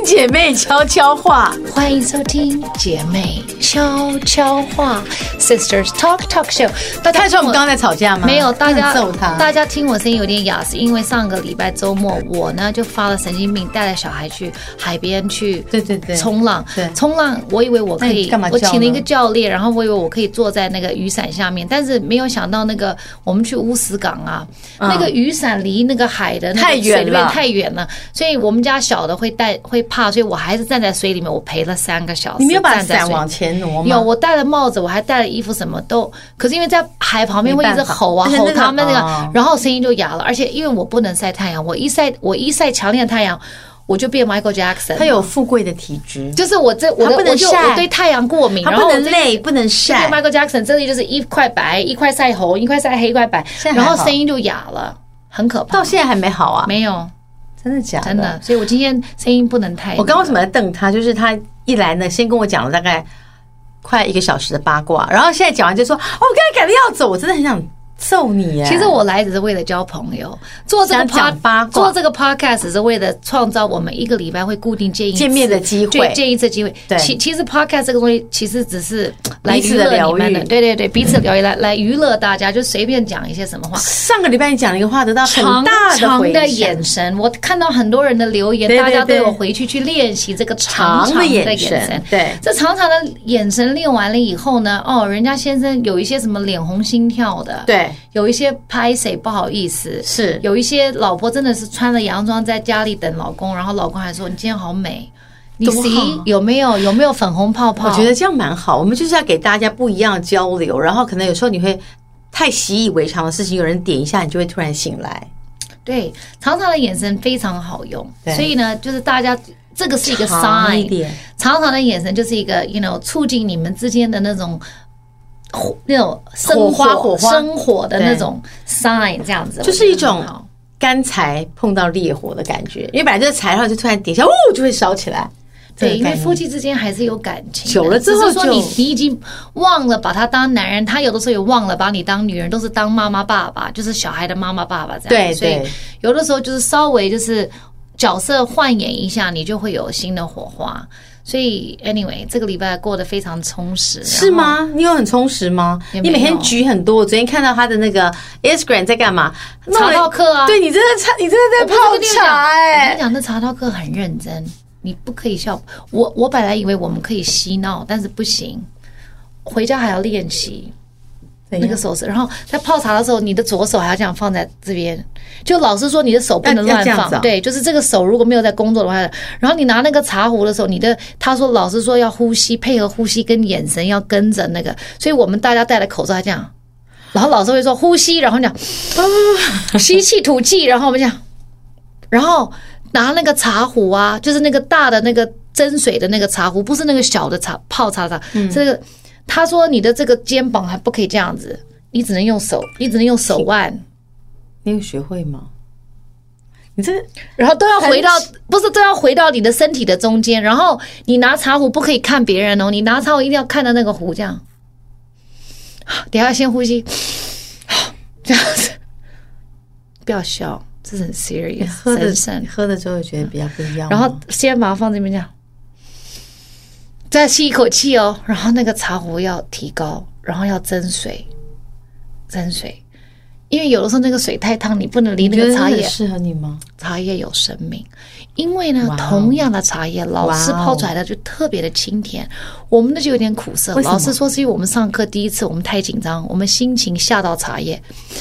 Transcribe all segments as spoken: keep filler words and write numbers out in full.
姐妹悄悄话， 欢迎收听姐妹悄悄话 Sisters Talk Talk Show。 大家说我们刚刚在吵架吗？ 没有，大家揍他。 大家听我声音有点哑，是因为上个礼拜周末我呢就发了神经病，带着小孩去海边去， 对对对， 冲浪。 对， 冲浪，我以为我可以，我请了一个教练，然后我以为我可以坐在那个雨伞下面，但是没有想到那个我们去乌石港啊，嗯、那个雨伞离那个海的那个水里面太远了，所以我们家小的会带会怕，所以我还是站在水里面，我陪了三个小时。 你没有把伞往前挪吗？ 有，我戴了帽子，我还戴了衣服，什么都。可是因为在海旁边会一直吼啊吼他们那个，哦、然后声音就哑了。而且因为我不能晒太阳，我一晒我一晒强烈的太阳，我就变 Michael Jackson。 他有富贵的体质， 就是我这我的我就我对太阳过敏， 他不能累不能晒。 Michael Jackson 这里就是一块白，一块晒红，一块晒黑，一块白，然后声音就哑了，很可怕。 到现在还没好啊？ 没有。 真的假的？ 真的，所以我今天声音不能太。 我刚为什么在瞪他？就是他一来呢，先跟我讲了大概快一个小时的八卦，然后现在讲完就说：“哦，我刚才赶着要走，我真的很想揍你耶。” 其实我来只是为了交朋友，做这个 pod 做这个 podcast 是为了创造我们一个礼拜会固定见一次见面的机会， 见一次机会。 对， 其其实 podcast 这个东西其实只是来娱乐你们的，对对对，彼此疗愈，来来娱乐大家，就随便讲一些什么话。 上个礼拜你讲了一个话，得到很大的回响。 长的眼神，我看到很多人的留言，大家都有回去去练习这个长长的眼神。 对， 这长长的眼神练完了以后呢，哦，人家先生有一些什么脸红心跳的， 对， 有一些拍谁不好意思， 是有一些老婆真的是穿了洋装在家里等老公，然后老公还说你今天好美。你 see 有没有有没有粉红泡泡？ 我觉得这样蛮好。我们就是要给大家不一样的交流，然后可能有时候你会太习以为常的事情，有人点一下，你就会突然醒来。 对，长长的眼神非常好用，所以呢，就是大家这个是一个 sign， 长长的眼神就是一个 you know 促进你们之间的那种。那种生火火花生火的那种 sign， 这样子就是一种干柴碰到烈火的感觉，因为本来就是柴，然后就突然点一下，哦，就会烧起来。 对，因为夫妻之间还是有感情， 久了之后就说你你已经忘了把他当男人，他有的时候也忘了把你当女人，都是当妈妈爸爸，就是小孩的妈妈爸爸这样。 对， 所以有的时候就是稍微就是角色换演一下，你就会有新的火花。所以 anyway 这个礼拜过得非常充实。 是吗？你有很充实吗？你每天举很多。我昨天看到他的那个 Instagram 在干嘛？ 茶道课啊。 对，你真的茶，你真的在泡茶哎、欸！ 我跟你讲，那茶道课很认真，你不可以笑。我我本来以为我们可以嬉闹，但是不行，回家还要练习那个手势。然后在泡茶的时候，你的左手还要这样放在这边。就老师说你的手不能乱放，哦、对，就是这个手如果没有在工作的话，然后你拿那个茶壶的时候，你的他说老师说要呼吸，配合呼吸跟眼神要跟着那个，所以我们大家戴了口罩还这样，然后老师会说呼吸，然后讲、呃、吸气吐气，然后我们讲，然后拿那个茶壶啊，就是那个大的那个蒸水的那个茶壶，不是那个小的茶泡茶茶，嗯，这个他说你的这个肩膀还不可以这样子，你只能用手，你只能用手腕。 你有学会吗？你这然后都要回到，不是都要回到你的身体的中间。然后你拿茶壶不可以看别人哦，你拿茶壶一定要看到那个壶，这样。等一下先呼吸，这样子，不要笑，这是很 serious， 喝的喝的之后觉得比较不一样。 然后先把它放这边这样，再吸一口气哦。然后那个茶壶要提高，然后要蒸水，蒸水。因为有的时候那个水太烫，你不能离那个茶叶。 适合你吗？ 茶叶有生命，因为呢， wow, 同样的茶叶，老师泡出来的就特别的清甜， wow, 我们的就有点苦涩。老师说是因为我们上课第一次，我们太紧张，我们心情吓到茶叶。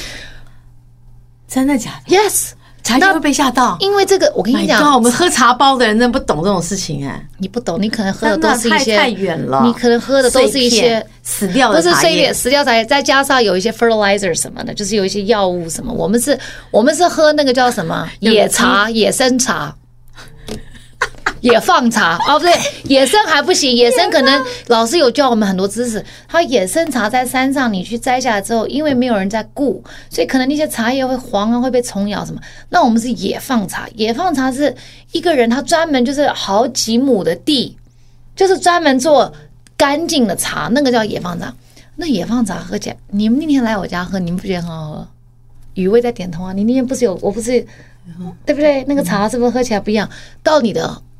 真的假的 ？Yes。 茶叶会被吓到， 因为这个我跟你讲， God, 我们喝茶包的人真的不懂这种事情哎、欸。 你不懂，你可能喝的都是一些太远了， 你可能喝的都是一些死掉的茶叶， 不是碎片死掉茶叶，再加上有一些 fertilizer 什么的，就是有一些药物什么。我们是，我们是喝那个叫什么野茶、野生茶。野放茶哦，不对，野生还不行，野生可能老师有教我们很多知识。他野生茶在山上，你去摘下来之后，因为没有人在顾，所以可能那些茶叶会黄啊，会被虫咬什么。那我们是野放茶，野放茶是一个人他专门就是好几亩的地，就是专门做干净的茶，那个叫野放茶。那野放茶喝起来，你们那天来我家喝，你们不觉得很好喝？雨薇在点头啊，你那天不是有，我不是，对不对？那个茶是不是喝起来不一样？到你的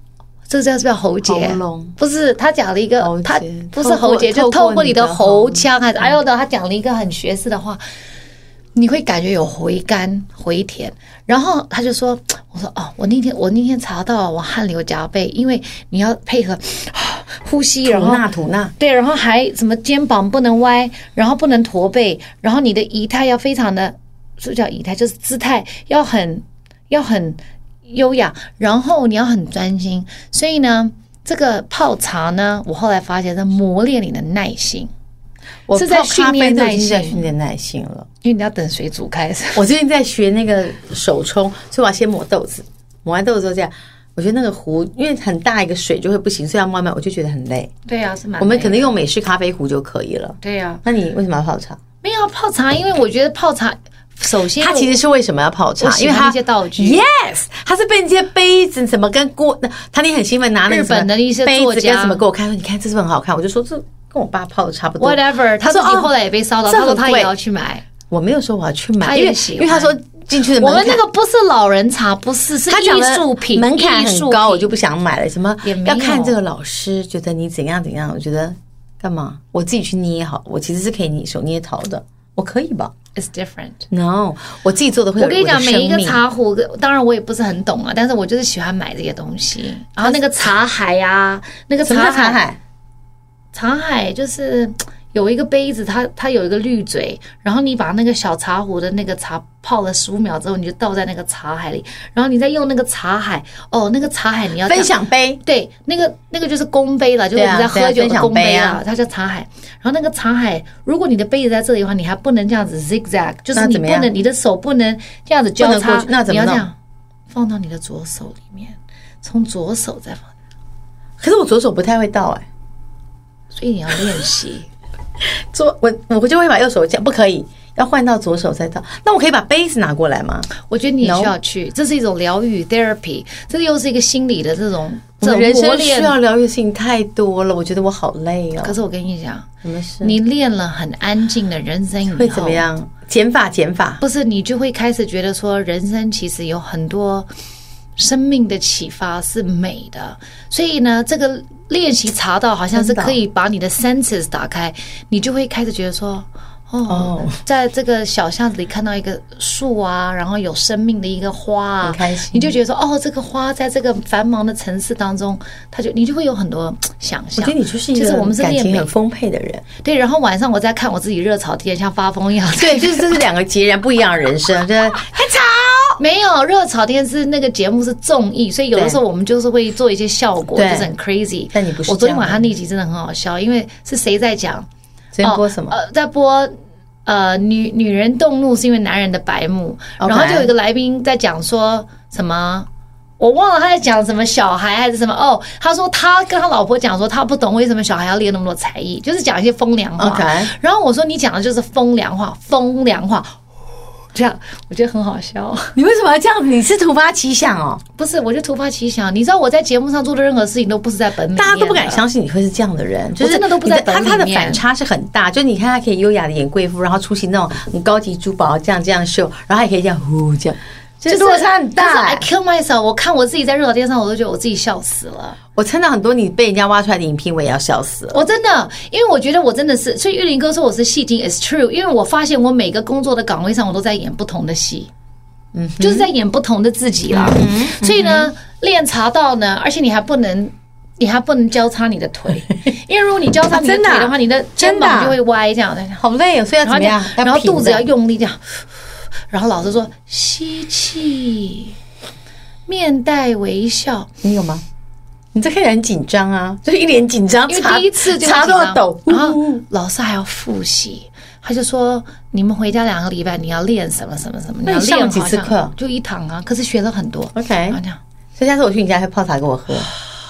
这叫是不是喉结？ 喉咙不是，他讲了一个，他不是喉结， 透就透过你的喉腔，还是哎呦的，他讲了一个很学士的话，你会感觉有回甘回甜。然后他就说，我说哦，我那天我那天查到我汗流浃背，因为你要配合呼吸，然后吐纳吐纳， 对，然后还什么肩膀不能歪，然后不能驼背，然后你的仪态要非常的，是不是叫仪态？就是姿态要很要很优雅，然后你要很专心。所以呢，这个泡茶呢，我后来发现在磨练你的耐心。 我是在训练耐心， 在训练耐心了， 因为你要等水煮开。 我最近在学那个手冲，所以我要先磨豆子，磨完豆子之后这样，我觉得那个壶因为很大一个水就会不行，所以要慢慢，我就觉得很累。 对啊，是蛮累的。 我们可能用美式咖啡壶就可以了。 对啊， 那你为什么要泡茶？ 没有泡茶，因为我觉得泡茶。首先， 它其实是为什么要泡茶？ 因为它一些道具 ，yes， 它是被那些杯子什么跟锅，他你很兴奋拿那个日本的一些杯子跟什么给我看，说你看这是不是很好看？我就说这跟我爸泡的差不多。 Whatever， 他自己后来也被烧到，他说他也要去买。 我没有说我要去买， 他也喜欢， 因为他说进去的门槛， 我们那个不是老人茶，不是是艺术品， 门槛很高，我就不想买了。什么要看这个老师觉得你怎样怎样，我觉得干嘛？我自己去捏好，我其实是可以捏手捏陶的，我可以吧 ？It's different. No， 我自己做的会有我的生命。 我跟你讲，每一个茶壶，当然我也不是很懂啊，但是我就是喜欢买这些东西。然后那个茶海啊，那个茶海，茶海就是有一个杯子，它它有一个滤嘴，然后你把那个小茶壶的那个茶泡了十五秒之后，你就倒在那个茶海里，然后你再用那个茶海，哦，那个茶海你要分享杯， 对，那个那个就是公杯了，就是我们在喝酒的公杯啊，它叫茶海。然后那个茶海，如果你的杯子在这里的话，你还不能这样子 zigzag， 就是你不能，你的手不能这样子交叉， 那怎么你要这样放到你的左手里面，从左手再放。 可是我左手不太会倒哎、欸， 所以你要练习。 左我我就会把右手这样，不可以，要换到左手再倒。那我可以把杯子拿过来吗？ 我觉得你也需要去， no? 这是一种疗愈 therapy， 这又是一个心理的这种这种人生需要疗愈的事情太多了，我觉得我好累哦。 可是我跟你讲， 什么事？ 你练了很安静的人生以后会怎么样？减法减法， 不是你就会开始觉得说，人生其实有很多生命的启发是美的，所以呢，这个练习茶道好像是可以把你的 senses 打开，你就会开始觉得说，哦， oh. 在这个小巷子里看到一个树啊，然后有生命的一个花啊， 很开心， 你就觉得说，哦，这个花在这个繁忙的城市当中，它就你就会有很多想象。 我觉得你就是一个感情很丰沛的人。 对，然后晚上我在看我自己热炒店，像发疯一样。 对，就是这是两个截然不一样的人生，就是很吵。 没有，热炒店是那个节目是综艺，所以有的时候我们就是会做一些效果，就是很 crazy。 但你不是， 我昨天晚上那集真的很好笑，因为是谁在讲？ 昨天播什么？ 哦、呃，在播呃女女人动怒是因为男人的白目， okay. 然后就有一个来宾在讲说什么，我忘了他在讲什么小孩还是什么哦，他说他跟他老婆讲说他不懂为什么小孩要练那么多才艺，就是讲一些风凉话。 Okay. 然后我说你讲的就是风凉话，风凉话。这样我觉得很好笑。 你为什么要这样子？你是突发奇想哦？ 不是，我就突发奇想。你知道我在节目上做的任何事情都不是在本里面， 大家都不敢相信你会是这样的人，就是真的都不在本里面。 他他的反差是很大，就你看他可以优雅的演贵妇，然后出席那种很高级珠宝这样这样秀，然后还可以这样呼这样。就是落差很大、欸。 I kill myself， 我看我自己在热点上，我都觉得我自己笑死了。 我看到很多你被人家挖出来的影片，我也要笑死了。 我真的，因为我觉得我真的是，所以玉林哥说我是戏精 ，is true。因为我发现我每个工作的岗位上，我都在演不同的戏，嗯，就是在演不同的自己啦。嗯、所以呢，练茶道呢，而且你还不能，你还不能交叉你的腿，因为如果你交叉你的腿的话，啊、你的肩膀就会歪，这样好累哦。所以要怎么样？ 然后肚子要用力这样。然后老师说吸气，面带微笑。 你有吗？你这看起来很紧张啊，就是一脸紧张， 因为第一次就茶都要抖。 然后老师还要复习，他就说你们回家两个礼拜你要练什么什么什么，你要练几次课？ 就一堂啊，可是学了很多。 OK， 所以下次我去你家会泡茶给我喝。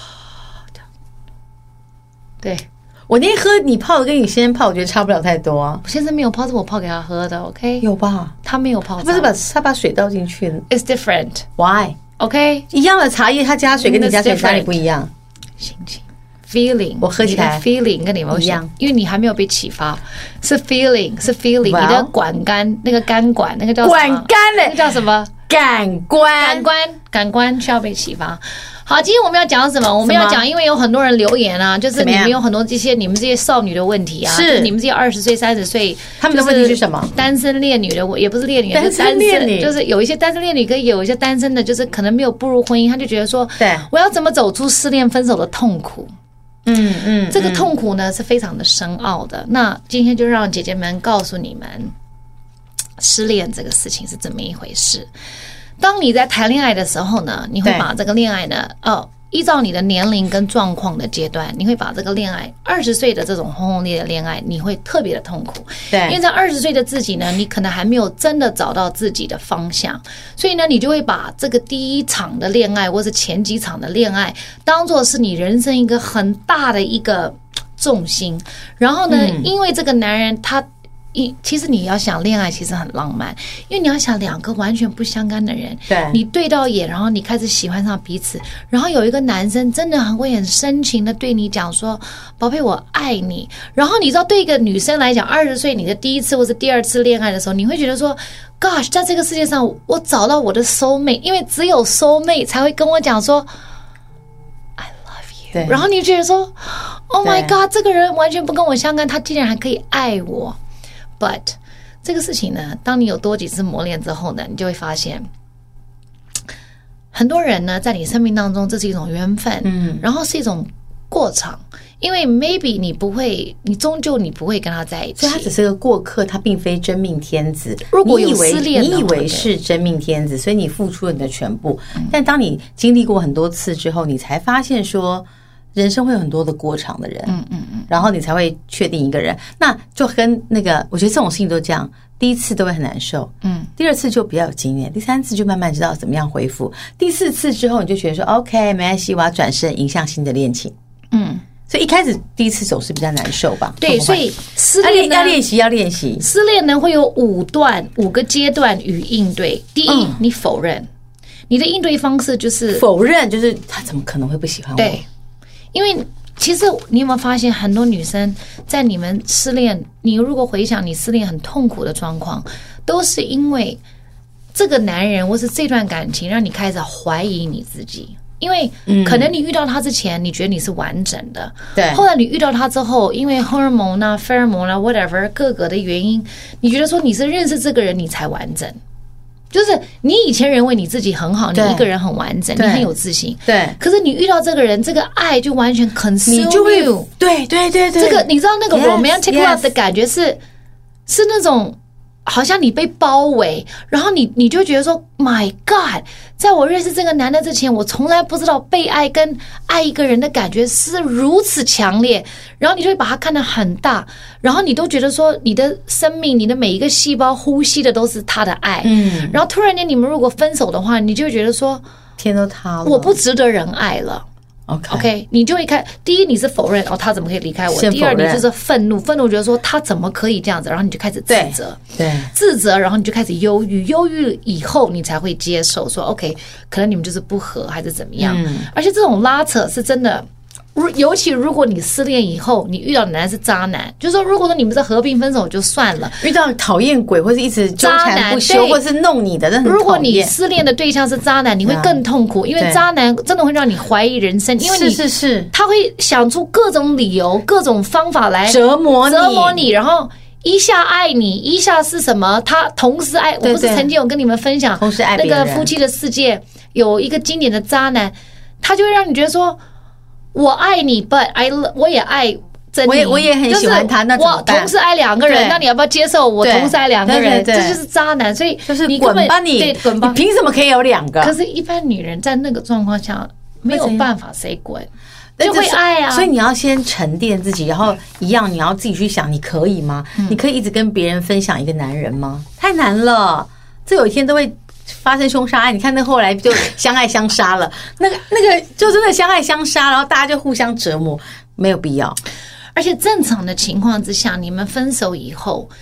对。 我那天喝你泡的跟你先生泡，我觉得差不了太多啊。 我先生没有泡，是我泡给他喝的 ，OK？ 有吧？ 他没有泡， 他不是把他把水倒进去 ？It's different. Why? OK？ 一样的茶叶，他加水跟你加水哪里不一样？ 心情 ，feeling， 我喝起来 feeling 跟你们一样， 因为你还没有被启发，是 feeling， 是 feeling， 你的管干那个肝管那个叫管干嘞， 那个叫什么？ 感官， 感官，感官需要被启发。好，今天我们要讲什么？我们要讲，因为有很多人留言啊，就是你们有很多这些你们这些少女的问题啊，是你们这些二十岁、三十岁， 他们的问题是什么？ 单身恋女的，也不是恋女， 单身恋女， 就是有一些单身恋女，可以有一些单身的，就是可能没有步入婚姻，他就觉得说，对，我要怎么走出失恋分手的痛苦？嗯嗯，这个痛苦呢是非常的深奥的。那今天就让姐姐们告诉你们，失恋这个事情是怎么一回事。当你在谈恋爱的时候呢，你会把这个恋爱呢，哦，依照你的年龄跟状况的阶段，你会把这个恋爱，二十岁的这种轰轰烈烈的恋爱，你会特别的痛苦。对，因为在二十岁的自己呢，你可能还没有真的找到自己的方向，所以呢，你就会把这个第一场的恋爱，或是前几场的恋爱，当作是你人生一个很大的一个重心。然后呢，嗯、因为这个男人他。其实你要想恋爱其实很浪漫，因为你要想两个完全不相干的人，对，你对到眼，然后你开始喜欢上彼此，然后有一个男生真的很会很深情的对你讲说，宝贝我爱你。然后你知道对一个女生来讲，二十岁你的第一次或是第二次恋爱的时候，你会觉得说 gosh 在这个世界上我找到我的 soul mate， 因为只有 soul mate 才会跟我讲说 I love you， 然后你觉得说 Oh my god 这个人完全不跟我相干，他竟然还可以爱我。But 这个事情呢，当你有多几次磨练之后呢，你就会发现，很多人呢，在你生命当中，这是一种缘分，嗯，然后是一种过程，因为 maybe 你不会，你终究你不会跟他在一起， 所以他只是个过客，他并非真命天子。 如果有失恋， 你以为是真命天子，所以你付出了你的全部，嗯、但当你经历过很多次之后，你才发现说。人生会有很多的过场的人，嗯嗯嗯，然后你才会确定一个人，那就跟那个，我觉得这种事情都这样，第一次都会很难受，嗯，第二次就比较有经验，第三次就慢慢知道怎么样恢复，第四次之后你就觉得说 OK 没关系，我要转身迎向新的恋情，嗯，所以一开始第一次总是比较难受吧， 对，所以失恋要练习要练习， 失恋呢会有五段五个阶段与应对，第一，嗯、你否认，你的应对方式就是否认，就是他怎么可能会不喜欢我？ 对。因为其实你有没有发现，很多女生在你们失恋，你如果回想你失恋很痛苦的状况，都是因为这个男人或是这段感情让你开始怀疑你自己。因为可能你遇到他之前，你觉得你是完整的，对。后来你遇到他之后，因为荷尔蒙啊、费尔蒙啊 whatever 各个的原因，你觉得说你是认识这个人你才完整。就是你以前认为你自己很好，你一个人很完整，你很有自信，对。可是你遇到这个人，这个爱就完全 consume you， 你就会，对对对对。 这个你知道那个 romantic love 的感觉是、yes. 是那种好像你被包围，然后你你就觉得说 My God， 在我认识这个男的之前，我从来不知道被爱跟爱一个人的感觉是如此强烈，然后你就会把它看得很大，然后你都觉得说你的生命，你的每一个细胞呼吸的都是他的爱，嗯，然后突然间你们如果分手的话，你就会觉得说天都塌了， 我不值得人爱了。OK，, okay 你就会看，第一你是否认哦，他怎么可以离开我？第二你就是愤怒，愤怒觉得说他怎么可以这样子，然后你就开始自责，对，自责，然后你就开始忧郁，忧郁以后你才会接受说 OK， 可能你们就是不合还是怎么样，嗯、而且这种拉扯是真的。尤其如果你失恋以后，你遇到的男人是渣男，就是说，如果说你们是和平分手就算了， 遇到讨厌鬼或是一直纠缠不休，或是弄你的， 如果你失恋的对象是渣男，你会更痛苦，因为渣男真的会让你怀疑人生，因为你是是是， 他会想出各种理由、各种方法来折磨你， 折磨你，然后一下爱你，一下是什么？他同时爱，我不是曾经有跟你们分享， 同时爱那个夫妻的世界有一个经典的渣男，他就会让你觉得说。我爱你 ，but I 我也爱珍妮， 我也我也很喜欢他，那怎么办？ 我同时爱两个人，那你要不要接受我同时爱两个人？这就是渣男，所以就是滚吧你， 对，滚吧， 你凭什么可以有两个？ 可是，一般女人在那个状况下没有办法 say 滚，就会爱啊。 所以你要先沉淀自己，然后一样，你要自己去想，你可以吗？你可以一直跟别人分享一个男人吗？太难了，这有一天都会。发生凶杀案，你看那后来就相爱相杀了，那个那个就真的相爱相杀，然后大家就互相折磨，没有必要。 而且正常的情况之下，你们分手以后，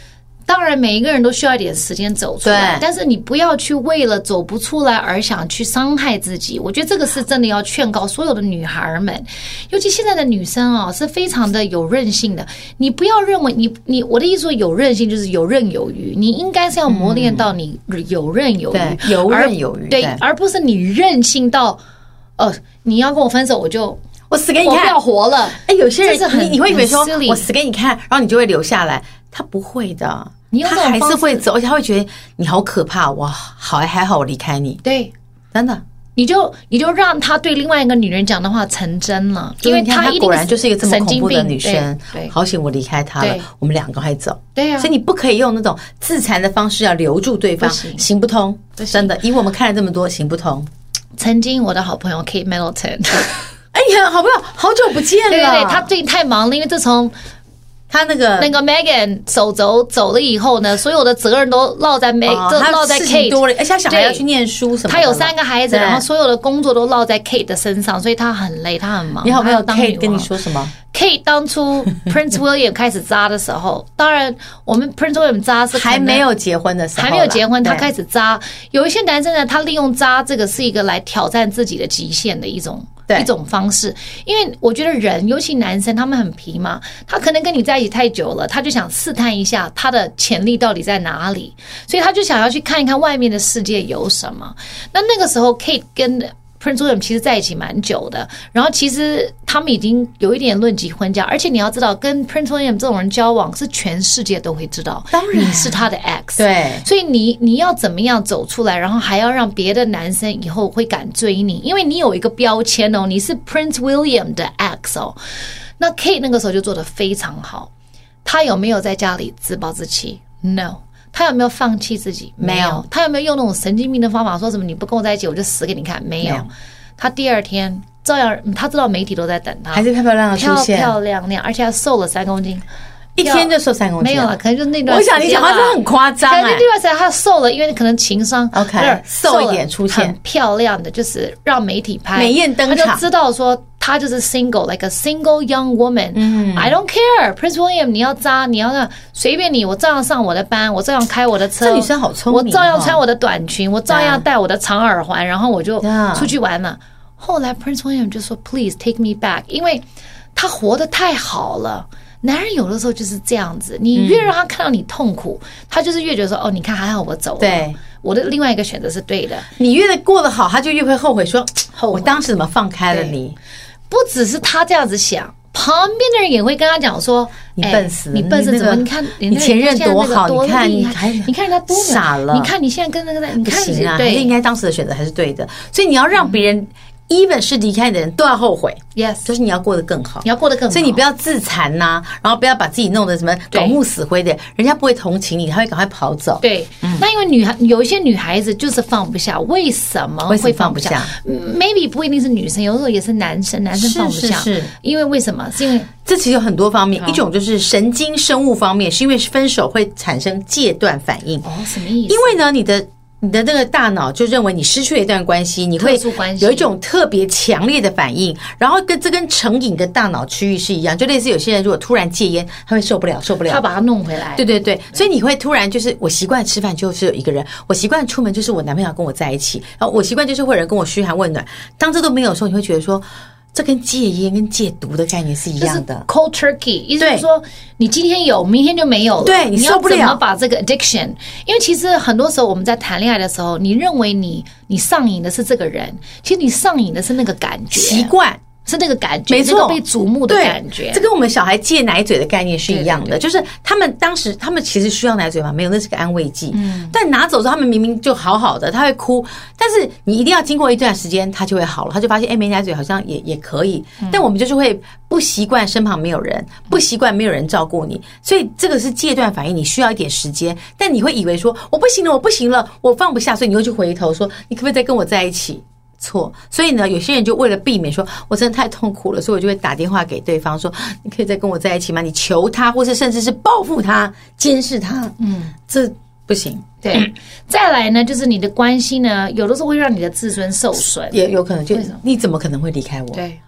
当然每一个人都需要一点时间走出来，但是你不要去为了走不出来而想去伤害自己。我觉得这个是真的要劝告所有的女孩们，尤其现在的女生啊、哦，是非常的有韧性的。你不要认为你你我的意思说有韧性就是有刃有余，你应该是要磨练到你有刃有余， 嗯、对，游刃有余， 对，而不是你任性到呃，你要跟我分手我就。 我死给你看， 我不要活了。 哎，有些人你你会以为说我死给你看，然后你就会留下来，他不会的，他还是会走，而且他会觉得你好可怕，哇，好还好我离开你， 对， 真的， 你就你就让他对另外一个女人讲的话成真了，因为他果然就是一个这么恐怖的女生， 对， 好险我离开他了，我们两个还走， 对呀， 所以你不可以用那种自残的方式要留住对方，行不通，真的，以我们看了这么多，行不通。 曾经我的好朋友 Kate Middleton。 哎呀，好不好？好久不见了。 对对对，他最近太忙了，因为自从他那个那个 Megan 手肘走了以后呢，所有的责任都落在 Meg，、哦、都落在 Kate 多了，而且他小孩要去念书什么的。 他有三个孩子，然后所有的工作都落在 Kate 的身上，所以他很累，他很忙。 你好朋友 Kate 跟你说什么 ？Kate 当初 Prince William 开始扎的时候，当然我们 Prince William 扎是还没有结婚的时候， 还没有结婚，他开始扎。有一些男生呢，他利用扎这个是一个来挑战自己的极限的一种。一种方式，因为我觉得人，尤其男生，他们很皮嘛，他可能跟你在一起太久了，他就想试探一下他的潜力到底在哪里，所以他就想要去看一看外面的世界有什么。那那个时候 Kate 跟Prince William 其实在一起蛮久的，然后其实他们已经有一点论及婚嫁，而且你要知道，跟 Prince William 这种人交往是全世界都会知道， 当然你是他的 ex， 对， 所以你你要怎么样走出来，然后还要让别的男生以后会敢追你，因为你有一个标签哦，你是 Prince William 的 ex 哦。那 Kate 那个时候就做得非常好，他有没有在家里自暴自弃 ？No。他有没有放弃自己？没有。他有没有用那种神经病的方法，说什么你不跟我在一起，我就死给你看？没有。没有，他第二天照样，他知道媒体都在等他， 还是漂漂亮亮出现， 漂漂亮亮，而且他瘦了三公斤， 一天就瘦三公斤。 没有了，可能就那段时间。 我想你讲话真的很夸张哎。 可能那段时间他瘦了，因为可能情商 OK 瘦一点出现， 很漂亮的，就是让媒体拍美艳登场， 他就知道说。她就是 single, like a single young woman. 嗯 I don't care, Prince William， 你要扎，你要那随便你，我照样上我的班，我照样开我的车。 这女生好聪明， 我照样穿我的短裙，我照样戴我的长耳环，然后我就出去玩了。后来 Prince William 就说 Please take me back， 因为他活得太好了。男人有的时候就是这样子，你越让他看到你痛苦，嗯、他就是越觉得说哦，你看还好我走了。 对。 我的另外一个选择是对的， 你越的过得好，他就越会后悔说，后悔我当时怎么放开了你。 不只是他这样子想，旁边的人也会跟他讲说：“ 你笨死了， 你笨死怎么？你看你前任多好，你看你还你看人家多傻了， 你看你现在跟那个，你看不行啊，还是应该当时的选择还是对的。所以你要让别人。” even 是离开你的人都要后悔 ，yes， 就是你要过得更好， 你要过得更好， 所以你不要自残呐、啊，然后不要把自己弄得什么搞木死灰的，人家不会同情你，他会赶快跑走。 对，嗯、那因为女孩有一些女孩子就是放不下，为什么会放不下 ？Maybe 不一定是女生，有时候也是男生，男生放不下， 是是是， 因为为什么？是因为这其实有很多方面，一种就是神经生物方面，是因为分手会产生戒断反应。 哦，什么意思？ 因为呢，你的。你的那个大脑就认为你失去了一段关系，你会有一种特别强烈的反应，然后跟这跟成瘾的大脑区域是一样，就类似有些人如果突然戒烟，他会受不了，受不了， 他把它弄回来。 对对对，所以你会突然就是我习惯吃饭就是有一个人，我习惯出门就是我男朋友跟我在一起，然后我习惯就是会有人跟我嘘寒问暖，当这都没有的时候，你会觉得说。这跟戒烟跟戒毒的概念是一样的 ，cold turkey， 意思是说你今天有，明天就没有了。 对，你受不了。 你要怎么把这个 addiction？ 因为其实很多时候我们在谈恋爱的时候，你认为你你上瘾的是这个人，其实你上瘾的是那个感觉、 习惯。 是那个感觉， 没错， 那个被瞩目的感觉。 这跟我们小孩戒奶嘴的概念是一样的，对对对，就是他们当时他们其实需要奶嘴吗？没有，那是个安慰剂。嗯，但拿走之后，他们明明就好好的，他会哭，但是你一定要经过一段时间，他就会好了，他就发现，哎，没奶嘴好像也也可以。嗯、但我们就是会不习惯身旁没有人，不习惯没有人照顾你，所以这个是戒断反应，你需要一点时间。但你会以为说我不行了，我不行了，我放不下，所以你会去回头说，你可不可以再跟我在一起？错，所以呢，有些人就为了避免说我真的太痛苦了，所以我就会打电话给对方说，你可以再跟我在一起吗？你求他，或是甚至是报复他、监视他，嗯，这不行。 对，再来呢，就是你的关系呢，有的时候会让你的自尊受损， 也有可能就你怎么可能会离开我？ 对。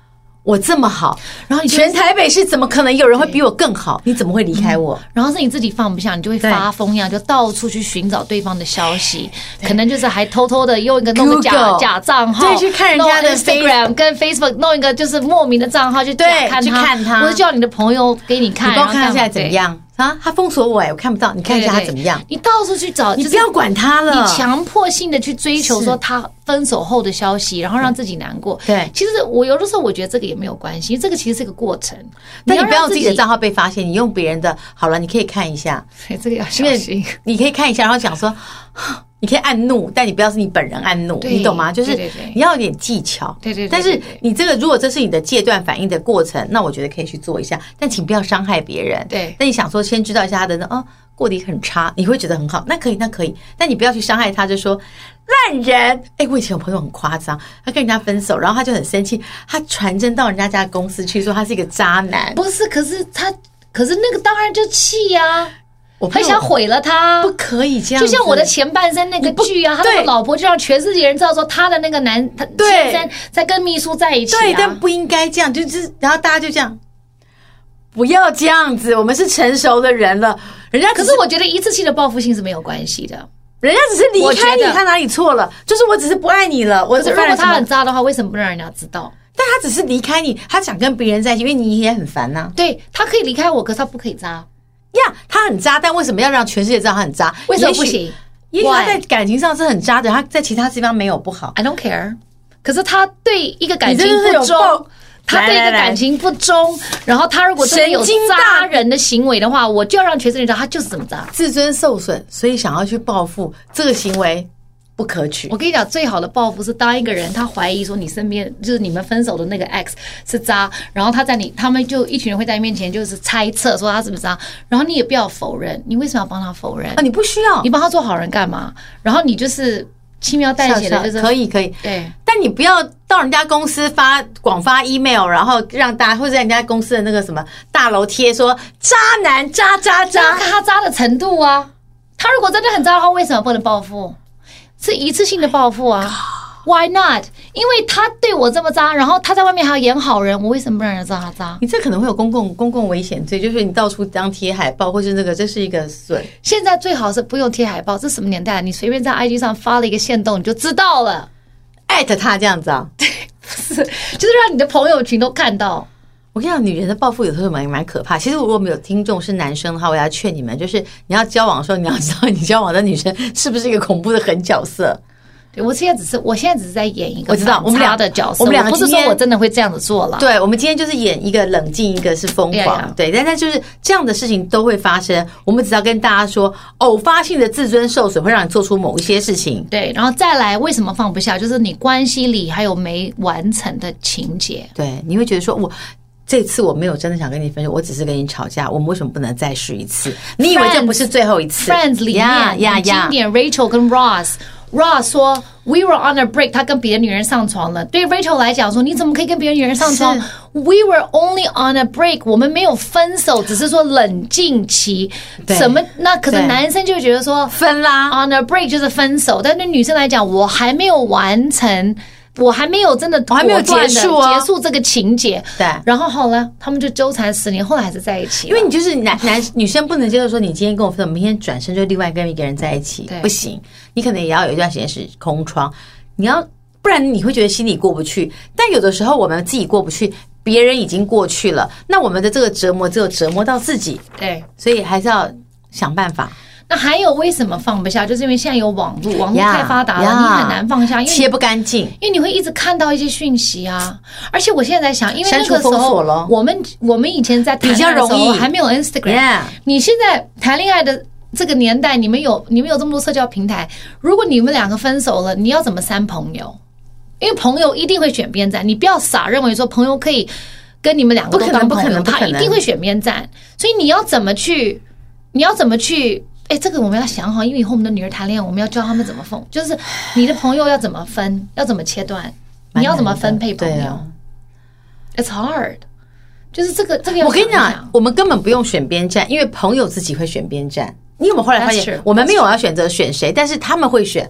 我这么好， 然后你全台北市怎么可能有人会比我更好？你怎么会离开我？ 然后是你自己放不下，你就会发疯一样，就到处去寻找对方的消息，可能就是还偷偷的用一个弄个假假账号， 对，去看人家的 Instagram 跟 Facebook， 弄一个就是莫名的账号去假看他， 去看他， 或者叫你的朋友给你看， 你帮我看他现在怎么样啊？他封锁我哎，我看不到，你看一下他怎么样？ 你到处去找， 你不要管他了， 你强迫性的去追求说他分手后的消息，然后让自己难过。 对， 其实我有的时候我觉得这个也没有关系，这个其实是一个过程。 但你不要自己的账号被发现，你用别人的好了，你可以看一下， 这个要小心。 你可以看一下，然后讲说，你可以按怒，但你不要是你本人按怒，你懂吗？就是你要有点技巧。 对对对。 但是你这个如果这是你的戒断反应的过程，那我觉得可以去做一下，但请不要伤害别人。 对。 那你想说先知道一下他的哦过得很差，你会觉得很好，那可以，那可以，但你不要去伤害他，就说烂人。哎、欸，我以前有朋友很夸张，他跟人家分手，然后他就很生气，他传真到人家家公司去，说他是一个渣男。 不是，可是他，可是那个当然就气呀、啊。我很想毁了他， 不可以这样。 就像我的前半生那个剧啊，他那个老婆就让全世界人知道说他的那个男他先生在跟秘书在一起、啊。 对，但不应该这样，就是然后大家就这样，不要这样子。我们是成熟的人了，人家可是我觉得一次性的报复性是没有关系的， 人家只是离开你，他哪里错了？就是我只是不爱你了。我可是如果他很渣的话，为什么不让人家知道？ 但他只是离开你，他想跟别人在一起，因为你也很烦呐、啊。 对，他可以离开我，可是他不可以渣。 呀、yeah, ，他很渣，但为什么要让全世界知道他很渣？ 为什么不行？ 也许他在感情上是很渣的，他在其他地方没有不好。 I don't care。可是他对一个感情不忠，他对一个感情不忠，然后他如果真的有渣人的行为的话，我就要让全世界知道他就是这么渣， 自尊受损，所以想要去报复，这个行为不可取。 我跟你讲，最好的报复是当一个人他怀疑说你身边就是你们分手的那个 X 是渣，然后他在你他们就一群人会在你面前就是猜测说他是不是渣，然后你也不要否认，你为什么要帮他否认啊？你不需要， 你帮他做好人干嘛？然后你就是轻描淡写的，就是可以可以， 对， 但你不要到人家公司发广发 email， 然后让大家或者在人家公司的那个什么大楼贴说渣男渣渣渣， 看他渣的程度啊。他如果真的很渣的话，为什么不能报复？是一次性的报复啊 ？Why not？ 因为他对我这么渣，然后他在外面还要演好人，我为什么不让人知道他渣？ 你这可能会有公共公共危险罪，就是你到处当贴海报，或是那个这是一个损。 现在最好是不用贴海报，这什么年代？你随便在 I G 上发了一个限动，你就知道了， 艾特他这样子啊？ 对，不是，就是让你的朋友群都看到。 我跟你讲，女人的报复有时候蛮蛮可怕。其实如果我们有听众是男生的话，我要劝你们，就是你要交往的时候，你要知道你交往的女生是不是一个恐怖的狠角色。 对，我现在只是，我现在只是在演一个我知道我们俩的角色， 我们两个不是说我真的会这样子做了。 对，我们今天就是演一个冷静，一个是疯狂。yeah, yeah. 对，但但就是这样的事情都会发生。我们只要跟大家说，偶发性的自尊受损会让你做出某一些事情。 对，然后再来，为什么放不下？就是你关系里还有没完成的情节。 对，你会觉得说我。这次我没有真的想跟你分手，我只是跟你吵架，我们为什么不能再试一次？你以为这不是最后一次 ？Friends 里面 yeah, yeah, yeah. 经典 Rachel 跟 Ross。Ross 说 We were on a break， 他跟别的女人上床了。对 Rachel 来讲说，你怎么可以跟别的女人上床 ？We were only on a break， 我们没有分手，只是说冷静期。什么？那可是男生就觉得说分啦 ，on a break 就是分手。但对女生来讲，我还没有完成。我还没有真的， 我还没有结束啊， 结束这个情节。 对， 然后后来他们就纠缠十年，后来还是在一起。 因为你就是男男女生不能接受说你今天跟我分手，明天转身就另外跟一个人在一起，不行。你可能也要有一段时间是空窗，你要不然你会觉得心里过不去。但有的时候我们自己过不去，别人已经过去了，那我们的这个折磨只有折磨到自己。 对， 所以还是要想办法。 那还有为什么放不下？就是因为现在有网络，网络太发达了， yeah, yeah, 你很难放下，因为切不干净， 因为你会一直看到一些讯息啊。而且我现在在想，因为那个时候我们我们以前在谈恋爱的时候还没有 Instagram， yeah. 你现在谈恋爱的这个年代，你们有你们有这么多社交平台，如果你们两个分手了，你要怎么删朋友？因为朋友一定会选边站，你不要傻认为说朋友可以跟你们两个都当朋友，他一定会选边站，所以你要怎么去？你要怎么去？哎，这个我们要想好，因为以后我们的女儿谈恋爱，我们要教他们怎么分，就是你的朋友要怎么分，要怎么切断，你要怎么分配朋友、啊、？It's hard， 就是这个这个要想。 我跟你讲，我们根本不用选边站，因为朋友自己会选边站。你有没有后来发现，我们没有要选择选谁，但是他们会选。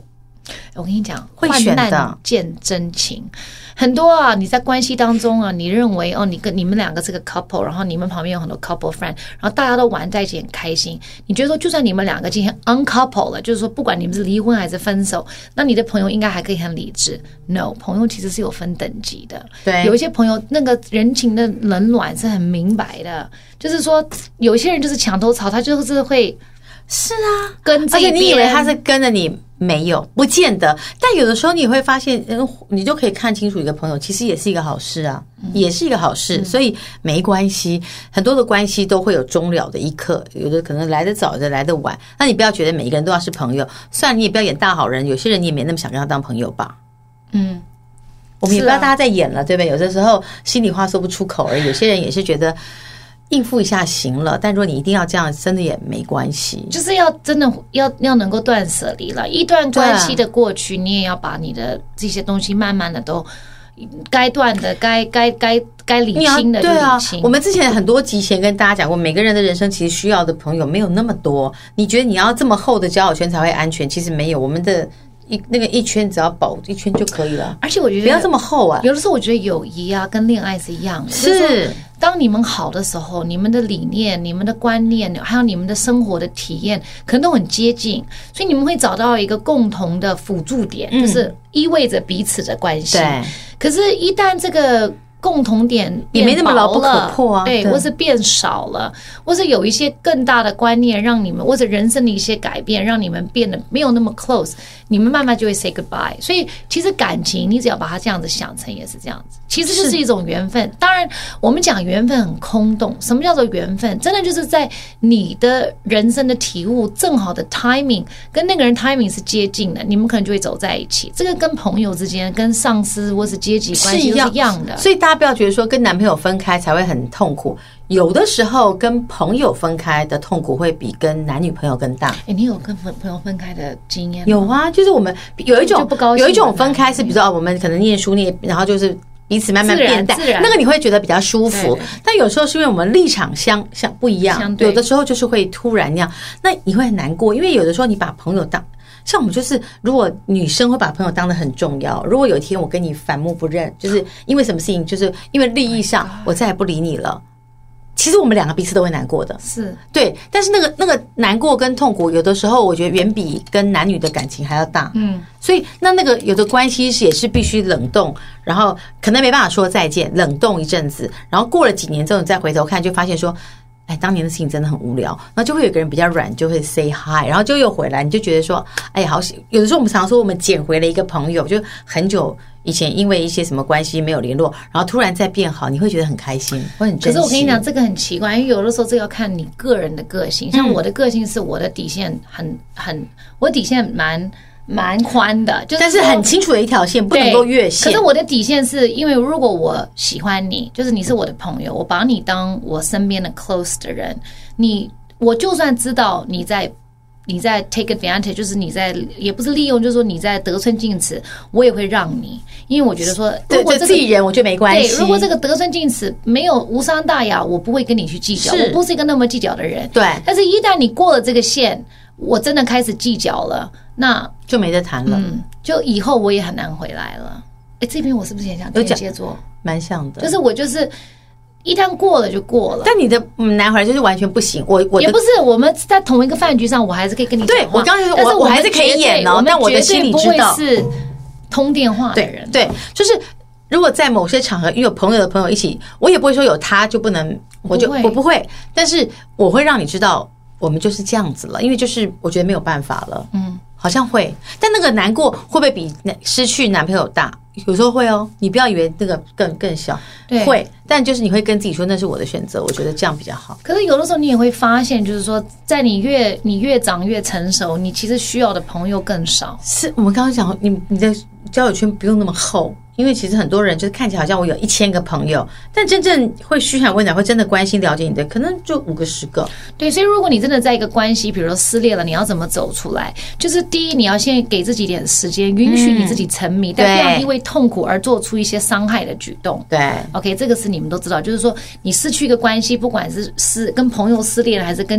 我跟你讲， 会选的患难见真情。很多啊，你在关系当中啊，你认为哦，你跟你们两个是个 couple， 然后你们旁边有很多 couple friend， 然后大家都玩在一起很开心。你觉得说，就算你们两个今天 uncouple 了，就是说不管你们是离婚还是分手，那你的朋友应该还可以很理智。No， 朋友其实是有分等级的。 对， 有一些朋友那个人情的冷暖是很明白的，就是说有一些人就是墙头草，他就是会。 是啊， 跟这边， 而且你以为他是跟着你，没有，不见得。但有的时候你会发现，嗯，你就可以看清楚一个朋友，其实也是一个好事啊，嗯、也是一个好事。嗯、所以没关系，很多的关系都会有终了的一刻，有的可能来得早，有的来得晚。那你不要觉得每一个人都要是朋友，虽然你也不要演大好人，有些人你也没那么想跟他当朋友吧。嗯，我们也不要大家再演了，啊、对不对？有的时候心里话说不出口而已，有些人也是觉得。应付一下行了，但如果你一定要这样，真的也没关系。 就是要真的要要能够断舍离了，一段关系的过去，你也要把你的这些东西慢慢的都该断的、该该该该理清的就理清。 对啊，我们之前很多集前跟大家讲过，每个人的人生其实需要的朋友没有那么多。你觉得你要这么厚的交友圈才会安全？其实没有，我们的。一那个一圈只要保一圈就可以了， 而且我觉得不要这么厚啊。 有的时候我觉得友谊啊跟恋爱是一样的， 是、 就是、当你们好的时候，你们的理念、你们的观念，还有你们的生活的体验，可能都很接近，所以你们会找到一个共同的辅助点，嗯、就是意味着彼此的关系。 对， 可是，一旦这个共同点也没那么牢不可破啊， 对，或是变少了，或是有一些更大的观念让你们，或者人生的一些改变让你们变得没有那么 close， 你们慢慢就会 say goodbye。所以其实感情，你只要把它这样子想成也是这样子，其实就是一种缘分。当然，我们讲缘分很空洞，什么叫做缘分？真的就是在你的人生的体悟正好的 timing 跟那个人 timing 是接近的，你们可能就会走在一起。这个跟朋友之间、跟上司或是阶级关系都是一样的， 所以大家不要觉得说跟男朋友分开才会很痛苦，有的时候跟朋友分开的痛苦会比跟男女朋友更大。 哎，你有跟朋友分开的经验吗？ 有啊，就是我们有一种有一种分开是，比如说我们可能念书念，然后就是彼此慢慢变淡，那个你会觉得比较舒服。但有时候是因为我们立场相相不一样，有的时候就是会突然那样，那你会很难过，因为有的时候你把朋友当。像我们就是，如果女生会把朋友当得很重要，如果有一天我跟你反目不认，就是因为什么事情，就是因为利益上，我再也不理你了。其实我们两个彼此都会难过的， 是对。但是那个那个难过跟痛苦，有的时候我觉得远比跟男女的感情还要大。嗯，所以那那个有的关系也是必须冷冻，然后可能没办法说再见，冷冻一阵子，然后过了几年之后你再回头看，就发现说。哎，当年的事情真的很无聊，然后就会有个人比较软，就会 say hi， 然后就又回来，你就觉得说，哎呀，好喜。有的时候我们常说我们捡回了一个朋友，就很久以前因为一些什么关系没有联络，然后突然再变好，你会觉得很开心，会很珍惜。 可是我跟你讲，这个很奇怪，因为有的时候这要看你个人的个性。像我的个性是我的底线很很，我底线蛮。蛮宽的，就是但是很清楚的一条线，不能够越线。 可是我的底线是因为如果我喜欢你，就是你是我的朋友，我把你当我身边的 close 的人，你我就算知道你在你在 take advantage， 就是你在也不是利用，就是说你在得寸进尺，我也会让你，因为我觉得说， 如果、这个、自己人我觉得没关系。 对，如果这个得寸进尺没有无伤大雅，我不会跟你去计较，我不是一个那么计较的人。 对， 但是一旦你过了这个线，我真的开始计较了。那就没得谈了， 嗯，就以后我也很难回来了。哎，这边我是不是也想天蝎座？ 蛮像的， 就是我就是一旦过了就过了。 但你的难回来就是完全不行。我我也不是，我们在同一个饭局上，我还是可以跟你讲话。 对，我刚才说，我我还是可以演哦，但我的心里知道是通电话的人。 对，对就是如果在某些场合有朋友的朋友一起，我也不会说有他就不能，我就我不会，但是我会让你知道。我们就是这样子了，因为就是我觉得没有办法了，嗯，好像会，但那个难过会不会比失去男朋友大？有时候会哦，你不要以为那个更更小，会，但就是你会跟自己说那是我的选择，我觉得这样比较好。 可是有的时候你也会发现，就是说，在你越你越长越成熟，你其实需要的朋友更少。 是我们刚刚讲，你你的交友圈不用那么厚。因为其实很多人就是看起来好像我有一千个朋友，但真正会嘘寒问暖、会真的关心了解你的，可能就五个十个。 对，所以如果你真的在一个关系，比如说撕裂了，你要怎么走出来？就是第一，你要先给自己一点时间，允许你自己沉迷，嗯、但不要因为痛苦而做出一些伤害的举动。 对 ，OK， 这个是你们都知道，就是说你失去一个关系，不管是撕跟朋友撕裂了，还是跟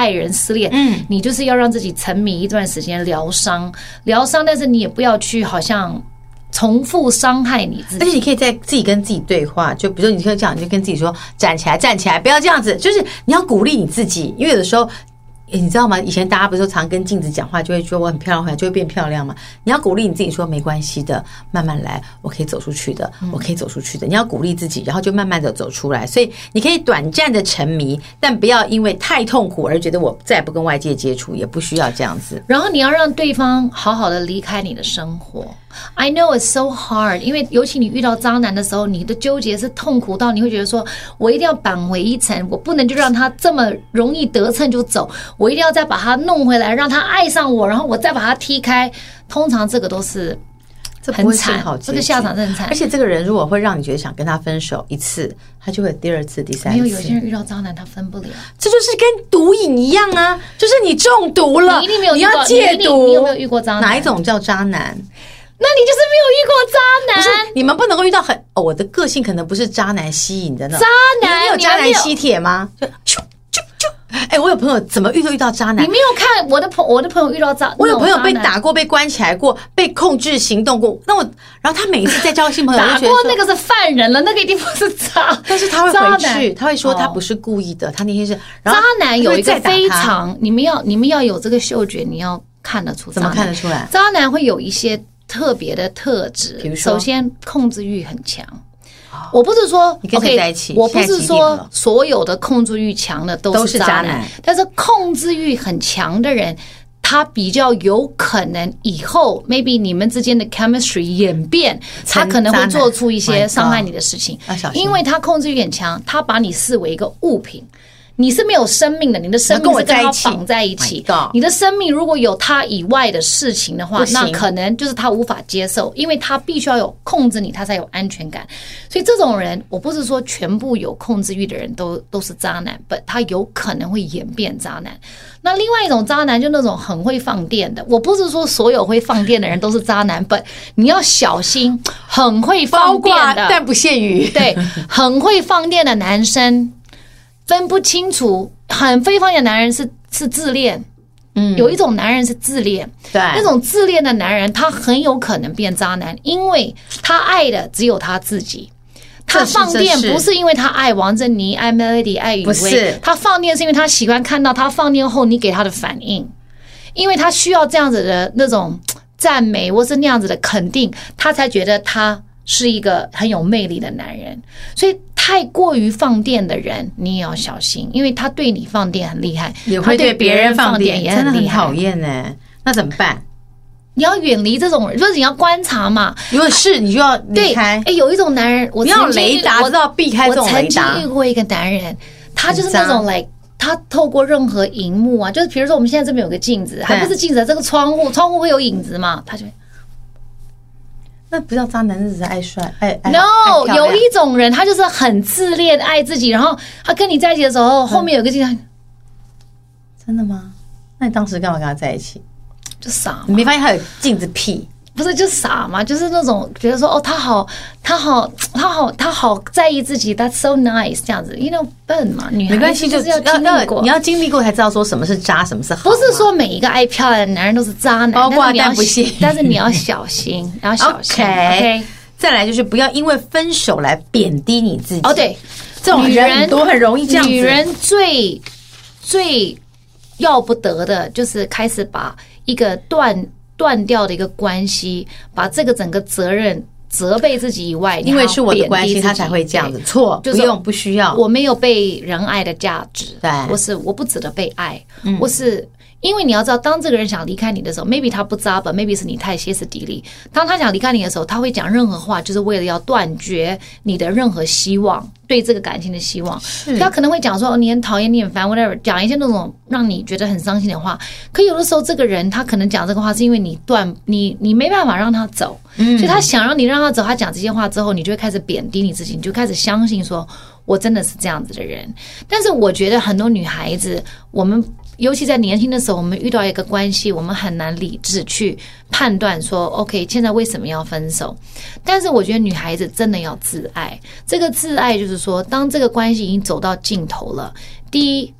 爱人失恋，嗯，你就是要让自己沉迷一段时间疗伤，疗伤，但是你也不要去好像重复伤害你自己， 而且你可以在自己跟自己对话，就比如说你可以这样，你就跟自己说站起来，站起来，不要这样子，就是你要鼓励你自己，因为有的时候。你知道吗？以前大家不是说常跟镜子讲话，就会说我很漂亮，回来就会变漂亮嘛。你要鼓励你自己说没关系的，慢慢来，我可以走出去的，我可以走出去的。你要鼓励自己，然后就慢慢的走出来。所以你可以短暂的沉迷，但不要因为太痛苦而觉得我再也不跟外界接触，也不需要这样子。 然后你要让对方好好的离开你的生活。I know it's so hard， 因为尤其你遇到渣男的时候，你的纠结是痛苦到你会觉得说，我一定要扳回一城，我不能就让他这么容易得逞就走，我一定要再把他弄回来，让他爱上我，然后我再把他踢开。通常这个都是很惨，这个下场是很惨。 而且这个人如果会让你觉得想跟他分手一次，他就会有第二次、第三次。 没有，有些人遇到渣男他分不了， 这就是跟毒瘾一样啊，就是你中毒了， 你一定没有遇过， 你要戒毒。 你有没有遇过渣男？ 哪一种叫渣男？ 那你就是没有遇过渣男。 不是，你们不能够遇到很哦，我的个性可能不是渣男吸引的那种。 渣男， 你有渣男吸铁吗？就啾啾啾！哎，我有朋友怎么遇都遇到渣男。 你没有看我的朋我的朋友遇到渣， 我有朋友被打过、被关起来过、被控制行动过。那我，然后他每一次再交新朋友， 打过那个是犯人了，那个一定不是渣。 但是他会回去，他会说他不是故意的，他那天是。 渣男有一个非常，你们要你们要有这个嗅觉，你要看得出。 怎么看得出来？ 渣男会有一些特别的特质， 比如说， 首先控制欲很强。我不是说你跟谁在一起， okay, 我不是说所有的控制欲强的都是渣男，但是控制欲很强的人，他比较有可能以后 maybe 你们之间的 chemistry 演变，他可能会做出一些伤害你的事情，因为他控制欲很强，他把你视为一个物品。你是没有生命的，你的生命是跟他绑在一起。你的生命如果有他以外的事情的话，那可能就是他无法接受，因为他必须要有控制你，他才有安全感。所以这种人，我不是说全部有控制欲的人都都是渣男，但他有可能会演变渣男。那另外一种渣男就那种很会放电的，我不是说所有会放电的人都是渣男，但你要小心，很会放电的， 但不限于对，很会放电的男生。分不清楚，很非放电的男人是是自恋，嗯，有一种男人是自恋， 对， 那种自恋的男人他很有可能变渣男，因为他爱的只有他自己。他放电不是因为他爱王珍妮、爱 Melody、爱雨薇，他放电是因为他喜欢看到他放电后你给他的反应，因为他需要这样子的那种赞美或是那样子的肯定，他才觉得他是一个很有魅力的男人。所以太过于放电的人你也要小心，因为他对你放电很厉害， 也会对别人放电也很厉害， 真的很讨厌呢。那怎么办？ 你要远离这种人，就是你要观察嘛。 如果是你就要离开。 哎，有一种男人，我你要雷达，知道避开这种雷达。 我曾经遇过一个男人，他就是那种 like 他透过任何荧幕啊，就是比如说我们现在这边有个镜子，还不是镜子，这个窗户，窗户会有影子嘛，他就。 那不叫渣男，那只是爱帅爱爱。 No， 有一种人他就是很自恋，爱自己，然后他跟你在一起的时候，后面有个镜子。 真的吗？那你当时干嘛跟他在一起？ 就傻嘛， 你没发现他有镜子癖？ 不是就傻嘛，就是那种觉得说哦，他好，他好，他好，他好在意自己 ，That's so nice 这样子 ，you know 笨嘛，女孩没关系， 就是要经历过， 你要经历过才知道说什么是渣，什么是好。 不是说每一个爱漂亮的男人都是渣男， 包括但不信， 但是你要小心，要小心。 OK，, okay 再来就是不要因为分手来贬低你自己。 哦，对， 这种人很多，很容易这样子。 女人最最要不得的就是开始把一个断。断掉的一个关系，把这个整个责任责备自己以外， 因为是我的关系，他才会这样子。错，不用，不需要。 我没有被人爱的价值， 对， 我是我不值得被爱，嗯、我是因为你要知道，当这个人想离开你的时候 ，maybe 他不渣本 ，maybe 是你太歇斯底里。当他想离开你的时候，他会讲任何话，就是为了要断绝你的任何希望，对这个感情的希望。他可能会讲说、哦、你很讨厌，你很烦 ，whatever， 讲一些那种让你觉得很伤心的话。可有的时候，这个人他可能讲这个话，是因为你断你你没办法让他走，嗯、所以他想让你让他走。他讲这些话之后，你就会开始贬低你自己，你就开始相信说，我真的是这样子的人。但是我觉得很多女孩子，我们。尤其在年轻的时候，我们遇到一个关系，我们很难理智去判断说 OK 现在为什么要分手。但是我觉得女孩子真的要自爱，这个自爱就是说，当这个关系已经走到尽头了，第一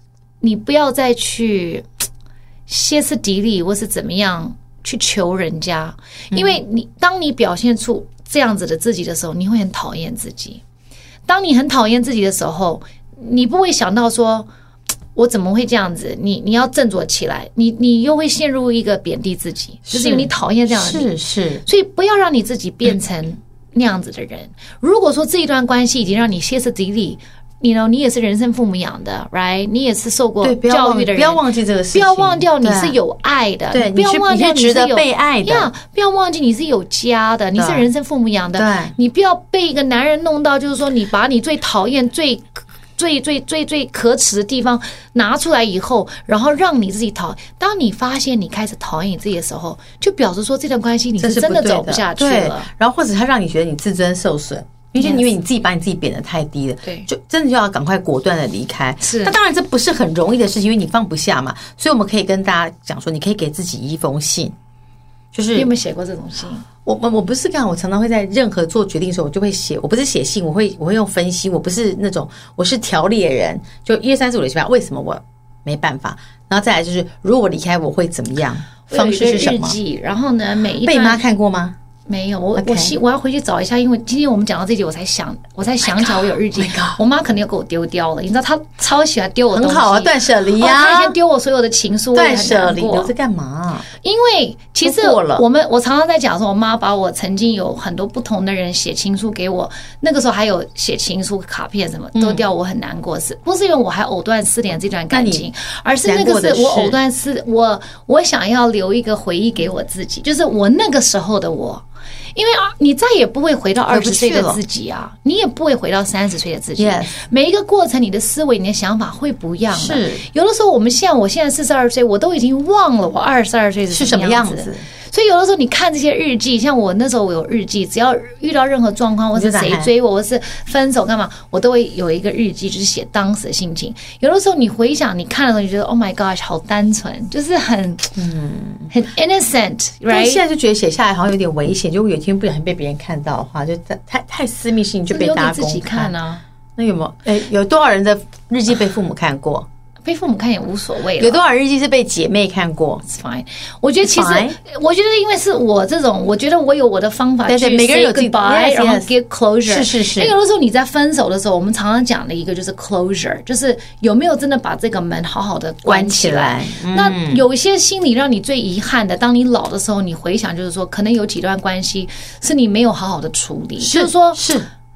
你不要再去歇斯底里或是怎么样去求人家，因为你当你表现出这样子的自己的时候，你会很讨厌自己。当你很讨厌自己的时候，你不会想到说我怎么会这样子，你你要振作起来，你你又会陷入一个贬低自己，就是因为你讨厌这样的你。是是， 所以不要让你自己变成那样子的人。如果说这一段关系已经让你歇斯底里，你呢，你也是人生父母养的 ，right？ 你也是受过教育的人， 不要忘记这个事情， 不要忘掉你是有爱的， 对， 不要忘掉你是值得被爱的， 呀，不要忘记你是有家的，你是人生父母养的， 对， 你不要被一个男人弄到，就是说你把你最讨厌、最最最最最可耻的地方拿出来以后，然后让你自己讨。当你发现你开始讨厌你自己的时候，就表示说这段关系你是真的走不下去了。 然后或者他让你觉得你自尊受损。因为因为你自己把你自己贬得太低了， 对， 就真的就要赶快果断的离开。 是， 那当然这不是很容易的事情，因为你放不下嘛。所以我们可以跟大家讲说，你可以给自己一封信，就是你有没有写过这种信？ 我我我不是干，我常常会在任何做决定的时候，我就会写。我不是写信，我会我会用分析。我不是那种，我是条列人，就一二三四五六七八，为什么我没办法？然后再来就是，如果我离开，我会怎么样？方式是什么？ 日记，然后呢，每一被妈看过吗？ 没有，我、okay. 我希我要回去找一下，因为今天我们讲到这集，我才想，我才想起来我有日记。 Oh、 我妈肯定要给我丢掉了，你知道她超喜欢丢我东西， 很好啊，断舍离呀、啊。 她、哦、以前丢我所有的情书， 断舍离留着干嘛？ 因为其实我们我常常在讲说，我妈把我曾经有很多不同的人写情书给我，那个时候还有写情书、卡片什么都掉，我很难过。是、嗯、不是因为我还藕断丝连这段感情，而是那个是我藕断丝，我我想要留一个回忆给我自己，就是我那个时候的我。因为啊，你再也不会回到二十岁的自己啊，你也不会回到三十岁的自己。 Yes. 每一个过程，你的思维、你的想法会不一样的。 是， 有的时候我们现在，我现在四十二岁，我都已经忘了我二十二岁是什么样子。 是什么样子？ 所以有的时候你看这些日记，像我那时候我有日记，只要遇到任何状况，或是谁追我，或是分手干嘛，我都会有一个日记，就是写当时的心情。有的时候你回想你看的时候，你觉得 Oh my gosh， 好单纯，就是很嗯很 innocent，right？ 但现在就觉得写下来好像有点危险，就有一天不小心被别人看到的话，就太太私密性就被大家公开。 自己看啊。 那有没有？哎，有多少人的日记被父母看过？ 被父母看也无所谓了。 有多少日记是被姐妹看过 ？It's fine。我觉得其实，我觉得因为是我这种，我觉得我有我的方法去 say goodbye， 每个人有自己 yes, 然后 give closure。 是是是。 因为有的时候你在分手的时候，我们常常讲的一个就是 closure， 就是有没有真的把这个门好好的关起来。 关起来嗯、 那有一些心里让你最遗憾的，当你老的时候，你回想就是说，可能有几段关系是你没有好好的处理， 是就是说是。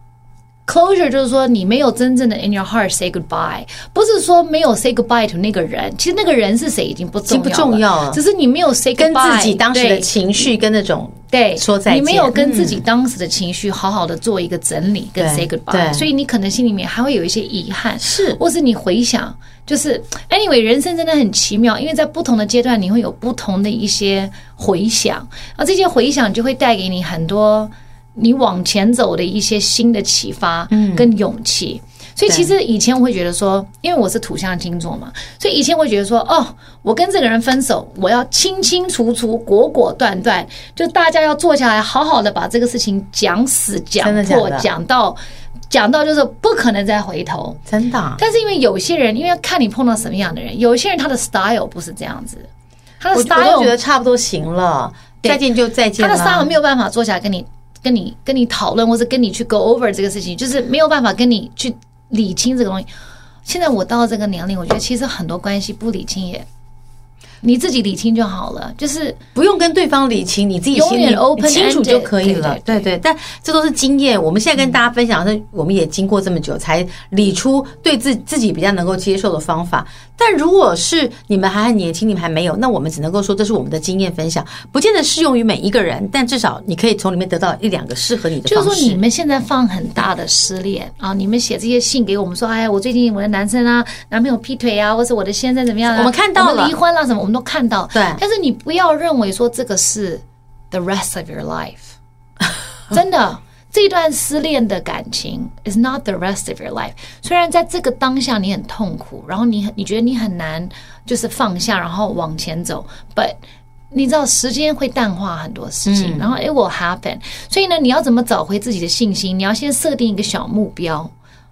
Closure 就是说你没有真正的 in your heart say goodbye， 不是说没有 say goodbye to 那个人，其实那个人是谁已经不重要了， 不重要了， 只是你没有 say goodbye， 跟自己当时的情绪跟那种对说再见， 你没有跟自己当时的情绪好好的做一个整理跟 say goodbye， 所以你可能心里面还会有一些遗憾， 是， 或是你回想，就是 anyway， 人生真的很奇妙，因为在不同的阶段你会有不同的一些回想，而这些回想就会带给你很多你往前走的一些新的启发跟勇气。嗯，所以其实以前我会觉得说，因为我是土象星座嘛，所以以前我会觉得说，哦，我跟这个人分手，我要清清楚楚、果果断断，就大家要坐下来，好好的把这个事情讲死、讲破、讲到讲到就是不可能再回头， 真的。 但是因为有些人，因为看你碰到什么样的人，有些人他的 style 不是这样子，他的 style 我都觉得差不多行了，再见就再见了。 他的 style 没有办法坐下来跟你。跟你跟你讨论，或者跟你去 go over 这个事情，就是没有办法跟你去理清这个东西。现在我到了这个年龄，我觉得其实很多关系不理清也，你自己理清就好了，就是不用跟对方理清，你自己心里清楚就可以了。对 对, 对, 对，但这都是经验。我们现在跟大家分享的是，我们也经过这么久才理出对自自己比较能够接受的方法。但如果是你们还很年轻，你们还没有，那我们只能够说这是我们的经验分享，不见得适用于每一个人，但至少你可以从里面得到一两个适合你的方式。 就是说，你们现在放很大的失恋啊，你们写这些信给我们说，哎，我最近我的男生啊，男朋友劈腿啊，或者我的先生怎么样啊， 我们看到了， 我们离婚了什么，我们都看到。 对， 但是你不要认为说这个是 the rest of your life， 真的。这段失恋的感情 is not the rest of your life。虽然在这个当下你很痛苦，然后你你觉得你很难就是放下，然后往前走 ，but 你知道时间会淡化很多事情，嗯、然后 it will happen。所以呢，你要怎么找回自己的信心？你要先设定一个小目标，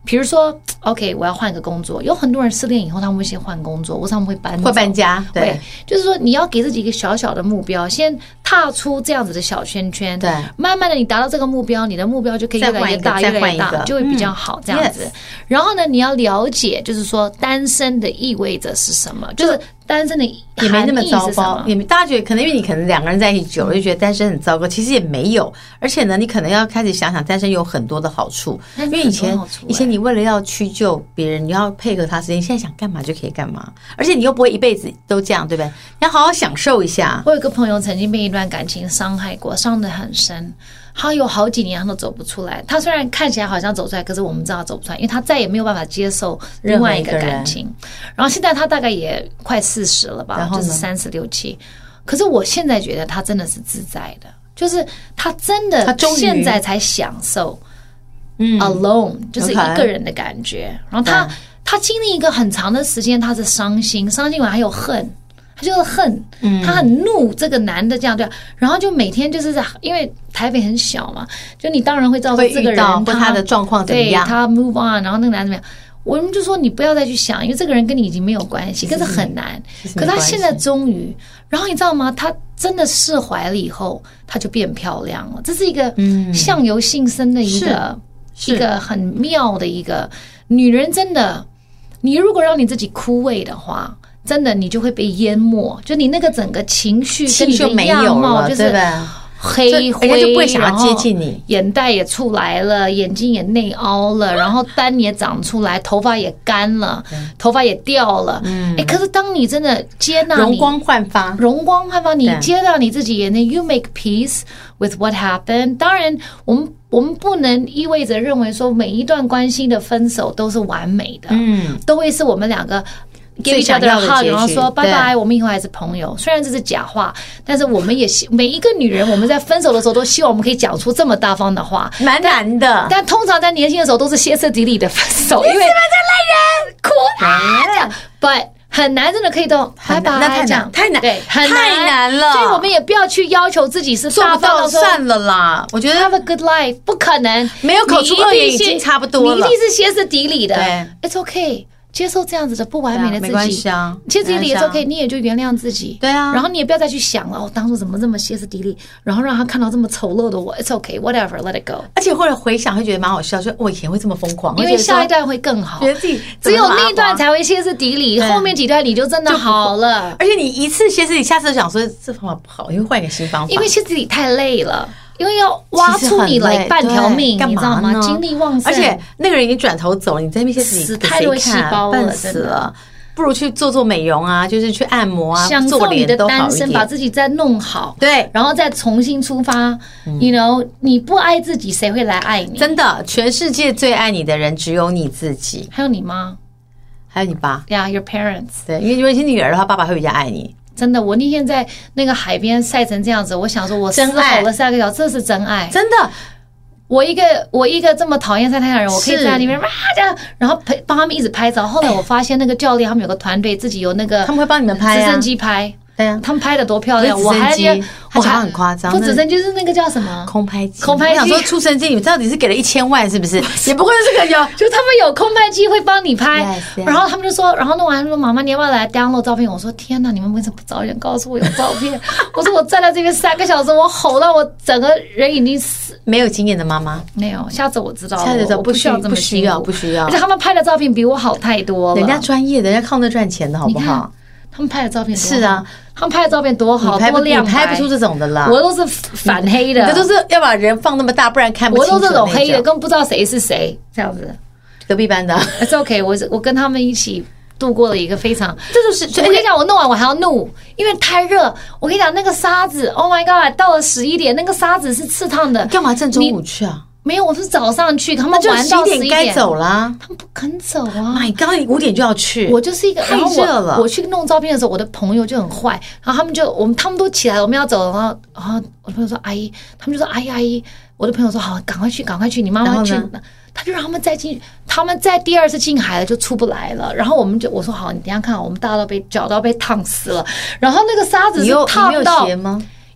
比如说 OK 我要换一个工作，有很多人失恋以后他们会先换工作，或者他们会搬走会搬家，对， 就是说你要给自己一个小小的目标，先踏出这样子的小圈圈， 对， 慢慢的你达到这个目标，你的目标就可以越来越大越来越大，就会比较好这样子、嗯、然后呢你要了解就是说单身的意味着是什么，就是单身的也没那么糟糕，也大家觉得可能因为你可能两个人在一起久了就觉得单身很糟糕，其实也没有，而且呢你可能要开始想想单身有很多的好处，因为以前以前你为了要屈就别人，你要配合他时间，现在想干嘛就可以干嘛，而且你又不会一辈子都这样，对不对？你要好好享受一下。 我有个朋友曾经被一段感情伤害过，伤得很深，他有好几年他都走不出来。他虽然看起来好像走出来，可是我们知道他走不出来，因为他再也没有办法接受另外一个感情。然后现在他大概也快四十了吧，就是三十六七。可是我现在觉得他真的是自在的，就是他真的现在才享受嗯 alone 就是一个人的感觉。然后他他经历一个很长的时间，他是伤心，伤心完还有恨。他就是恨，他很怒这个男的这样对，然后就每天就是在，因为台北很小嘛，就你当然会知道这个人他他的状况怎么样， 对他 move on， 然后那个男的怎么样，我们就说你不要再去想，因为这个人跟你已经没有关系，可是很难。可是他现在终于，然后你知道吗？他真的释怀了以后，他就变漂亮了。这是一个相由心生的一个、嗯、一个很妙的一个女人。真的，你如果让你自己枯萎的话。真的，你就会被淹没，就你那个整个情绪跟你的样貌就是黑灰， 人家就不会想要接近你， 眼袋也出来了，眼睛也内凹了，然后斑也长出来，头发也干了，头发也掉了。嗯，哎，可是当你真的接纳你， 容光焕发， 容光焕发，你接纳你自己，那 you make peace with what happened。当然，我们我们不能意味着认为说每一段关系的分手都是完美的，嗯，都会是我们两个。give each other a hug， 然后说拜拜，我们以后还是朋友。虽然这是假话，但是我们也每一个女人，我们在分手的时候都希望我们可以讲出这么大方的话， 蛮难的。 但, 但通常在年轻的时候都是歇斯底里的分手，因为你是不是烂人，哭啊这样。But 很难，真的可以都拜拜， 那太难，太难，对， 很难太难了。 所以我们也不要去要求自己是大方的，算了啦。我觉得 have a good life 不可能， 没有口出恶言已经差不多了， 你一定是歇斯底里的。It's okay。接受这样子的不完美的自己， 没关系啊， 其实自己也是 OK， 你也就原谅自己， 对啊， 然后你也不要再去想了，哦，当初怎么这么歇斯底里，然后让他看到这么丑陋的我 ，It's OK，whatever，let it go。 而且后来回想会觉得蛮好笑，说我以前会这么疯狂， 因为下一段会更好， 觉得自己只有那一段才会歇斯底里，后面几段你就真的好了。 而且你一次歇斯底里，下次想说这方法不好，因为换一个新方法， 因为歇斯底里太累了。因为要挖出你来半条命，你知道吗？精力旺盛， 而且那个人已经转头走了，你在那边死太多细胞了， 笨死了。不如去做做美容啊，就是去按摩啊， 享受你的单身，把自己再弄好， 对， 然后再重新出发。嗯、you know， 你不爱自己，谁会来爱你？ 真的，全世界最爱你的人只有你自己。 还有你妈， 还有你爸。 Yeah, your parents。 对，因为如果你是女儿的话，爸爸会比较爱你。 真的，我那天在那个海边晒成这样子，我想说，我嘶吼了三个小时，这是真爱， 真的。 我一个我一个这么讨厌晒太阳的人，我可以在那里面哇这样，然后陪帮他们一直拍照。后来我发现那个教练他们有个团队，自己有那个他们会帮你们拍直升机拍。 对啊， 他们拍的多漂亮！我还觉得我还很夸张， 不直升机是那个叫什么空拍机？ 空拍机。 我想说出生机，你们到底是给了一千万是不是？也不会是这个有， 就他们有空拍机会帮你拍。Yes, yes. 然后他们就说，然后弄完他们说妈妈你要不要来 download 照片？我说天哪，你们为什么不早点告诉我有照片？我说我站在这边三个小时，我吼到我整个人已经死。 没有经验的妈妈没有，下次我知道了， 下次我不需要这么需要不需要。 而且他们拍的照片比我好太多了， 人家专业的，人家靠那赚钱的好不好？ 他们拍的照片是啊， 他们拍的照片多好， 多亮， 你拍不出这种的啦。 我都是反黑的， 这都是要把人放那么大，不然看不清楚。 我都这种黑的，更不知道谁是谁，这样子。 隔壁班的 ，It's OK， 我我跟他们一起度过了一个非常， 这就是我跟你讲，我弄完我还要怒，因为太热。我跟你讲，那个沙子 ，Oh my God， 到了十一点，那个沙子是刺烫的。 干嘛正中午去啊？ 没有，我是早上去，他们玩到十一点该走啦， 他们不肯走啊。 My God， 你五点就要去， 我就是一个太热了。 我去弄照片的时候，我的朋友就很坏，然后他们就我们他们都起来了，我们要走了，然后然后我的朋友说阿姨，他们就说阿姨阿姨，我的朋友说好，赶快去赶快去，你妈妈去。他就让他们再进，他们在第二次进海了就出不来了。然后我们就我说好，你等一下看，我们大家都被脚都被烫死了。然后那个沙子是烫到。 你有鞋吗？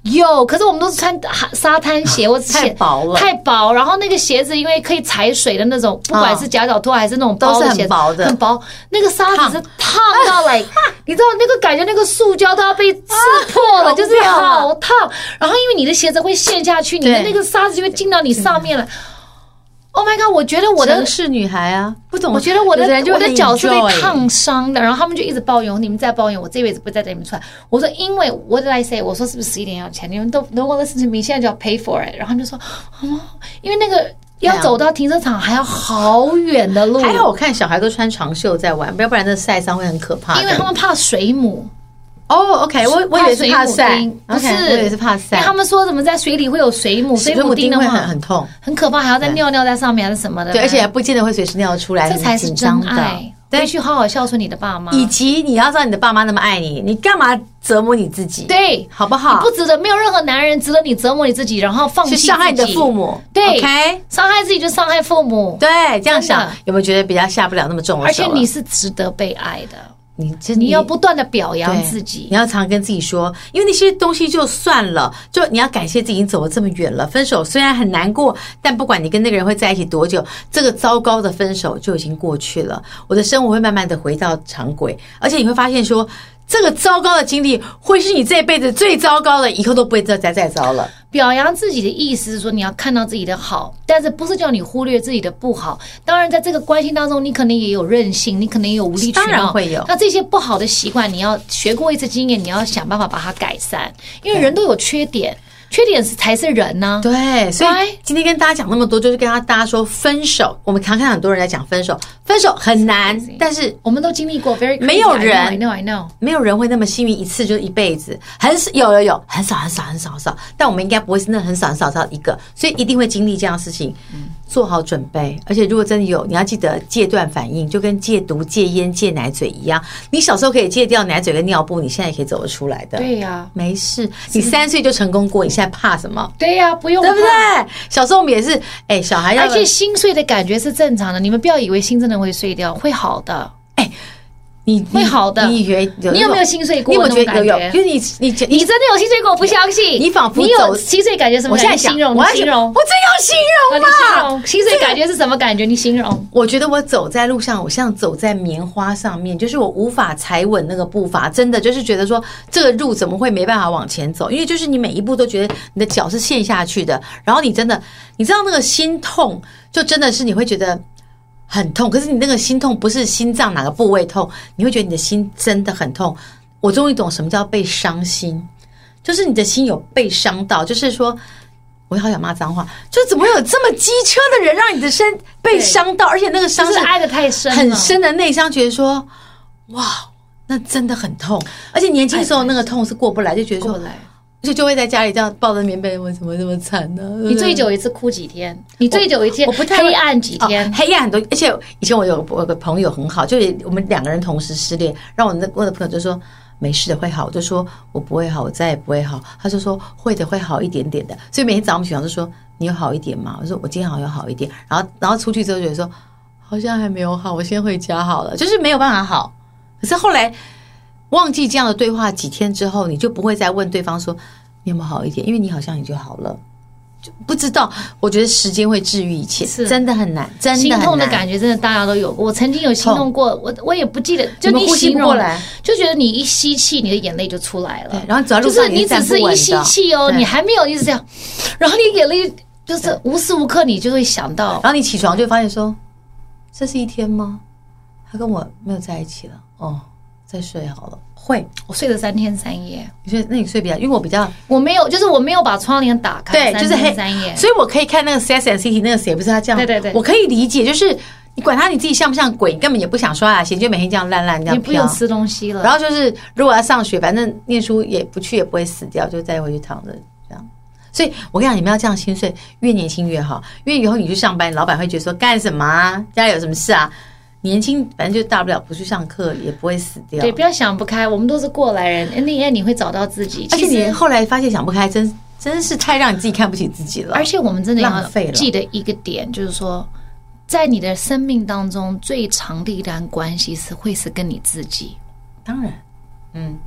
有，可是我们都是穿沙滩鞋，或太薄了， 太薄。然后那个鞋子因为可以踩水的那种，不管是夹脚拖还是那种包的鞋子， 都是很薄的， 很薄。那个沙子是烫到来，你知道那个感觉，那个塑胶都要被刺破了，就是好烫。然后因为你的鞋子会陷下去，你的那个沙子就会进到你上面了。Oh my god！ 我觉得我的城市女孩啊，不懂。 我觉得我的我的脚是被烫伤的，然后他们就一直抱怨，你们再抱怨，我这辈子不再带你们出来。我说，因为 What did I say？ 我说是不是十一点要钱？你们都 no one listen to me， 现在就要 pay for it。然后他们就说，哦，因为那个要走到停车场还要好远的路。 还好我看小孩都穿长袖在玩，要不然那晒伤会很可怕。 因为他们怕水母。 哦 ，OK， 我我以为是怕晒， 不是， 我以为是怕晒。 他们说什么在水里会有水母，水母叮的话会很很痛， 很可怕，还要再尿尿在上面还是什么的。 对，而且还不见得会随时尿出来， 这才是真爱。回去好好孝顺你的爸妈， 以及你要知道你的爸妈那么爱你，你干嘛折磨你自己？ 对， 好不好？ 你不值得，没有任何男人值得你折磨你自己，然后放弃自己， 伤害你的父母。 对 ，OK， 伤害自己就伤害父母。 对，这样想有没有觉得比较下不了那么重的手？ 而且你是值得被爱的。 你你要不断的表扬自己， 你要常跟自己说，因为那些东西就算了，就你要感谢自己已经走了这么远了。分手虽然很难过，但不管你跟那个人会在一起多久，这个糟糕的分手就已经过去了。我的生活会慢慢的回到常轨，而且你会发现说，这个糟糕的经历会是你这辈子最糟糕的，以后都不会再再再糟了。 表扬自己的意思是说，你要看到自己的好，但是不是叫你忽略自己的不好。当然，在这个关系当中，你可能也有任性，你可能也有无理取闹， 当然会有。 那这些不好的习惯，你要学过一次经验，你要想办法把它改善，因为人都有缺点。缺点是才是人呢、啊， 对，所以今天跟大家讲那么多，就是跟大家说分手。我们常看很多人在讲分手，分手很难，但是我们都经历过 ，very 没有人 I know I know 没有人会那么幸运一次就一辈子，很有有有很少很少很少很少，但我们应该不会是那很少很少很少一个，所以一定会经历这样的事情。嗯，做好准备，而且如果真的有，你要记得戒断反应，就跟戒毒、戒烟、戒奶嘴一样。你小时候可以戒掉奶嘴跟尿布，你现在也可以走得出来的。 对呀、啊， 没事，你三岁就成功过，你现在怕什么？ 对呀、啊，不用怕， 对不对？小时候我们也是，哎，小孩要， 而且心碎的感觉是正常的，你们不要以为心真的会碎掉，会好的。 哎。你会好的， 你以为有？ 你有没有心碎过？ 你有没有觉得有有？就是你你你真的有心碎过？我不相信。 你仿佛你有心碎感觉什么感觉？形容， 我形容， 我真要形容嘛？你形容心碎感觉是什么感觉？你形容。 我觉得我走在路上，我像走在棉花上面，就是我无法踩稳那个步伐，真的就是觉得说这个路怎么会没办法往前走？因为就是你每一步都觉得你的脚是陷下去的，然后你真的你知道那个心痛，就真的是你会觉得。很痛，可是你那个心痛不是心脏哪个部位痛，你会觉得你的心真的很痛。我终于懂什么叫被伤心，就是你的心有被伤到，就是说，我好想骂脏话，就怎么会有这么机车的人让你的身被伤到，而且那个伤是爱得太深， 很深的内伤，觉得说，哇，那真的很痛，而且年轻时候那个痛是过不来，就觉得说。就就会在家里这样抱着棉被，为什么这么惨呢？ 你最久一次哭几天？你最久一天我不太黑暗几天？ 哦、黑暗很多，而且以前我有我有个朋友很好，就我们两个人同时失恋，让我那我的朋友就说没事的会好，我就说我不会好，我再也不会好。他就说会的，会好一点点的。所以每天早上起床就说你有好一点吗？我说我今天好像有好一点。然后然后出去之后觉得说好像还没有好，我先回家好了，就是没有办法好。可是后来忘记这样的对话几天之后，你就不会再问对方说。你有没有好一点？因为你好像也就好了，就不知道。我觉得时间会治愈一切，是真的很难，真的很难。 心痛的感觉真的大家都有过。我曾经有心痛过，我我也不记得，就你形容过来， 就觉得你一吸气，你的眼泪就出来了。 然后走在路上， 就是你只是一吸气哦，你还没有一直这样，然后你眼泪就是无时无刻你就会想到。 然后你起床就发现说，这是一天吗？他跟我没有在一起了，哦，再睡好了。会， 我睡了三天三夜。 你睡，那你睡比较，因为我比较， 我没有，就是我没有把窗帘打开， 对，就是黑三夜， 所以我可以看那个 Sex and City 那个谁不是他这样， 对对对， 我可以理解，就是你管他你自己像不像鬼，你根本也不想刷牙洗，就每天这样烂烂这样飘， 你不用吃东西了。 然后就是如果要上学，反正念书也不去也不会死掉，就再回去躺着这样。所以我跟你讲，你们要这样心碎，越年轻越好，因为以后你去上班，老板会觉得说干什么啊？家里有什么事啊？年轻反正就大不了不去上课，也不会死掉。 对，不要想不开，我们都是过来人。那应该你会找到自己， 而且你后来发现想不开，真真是太让你自己看不起自己了。 而且我们真的要记得一个点，就是说，在你的生命当中，最长的一段关系是会是跟你自己。 当然，嗯，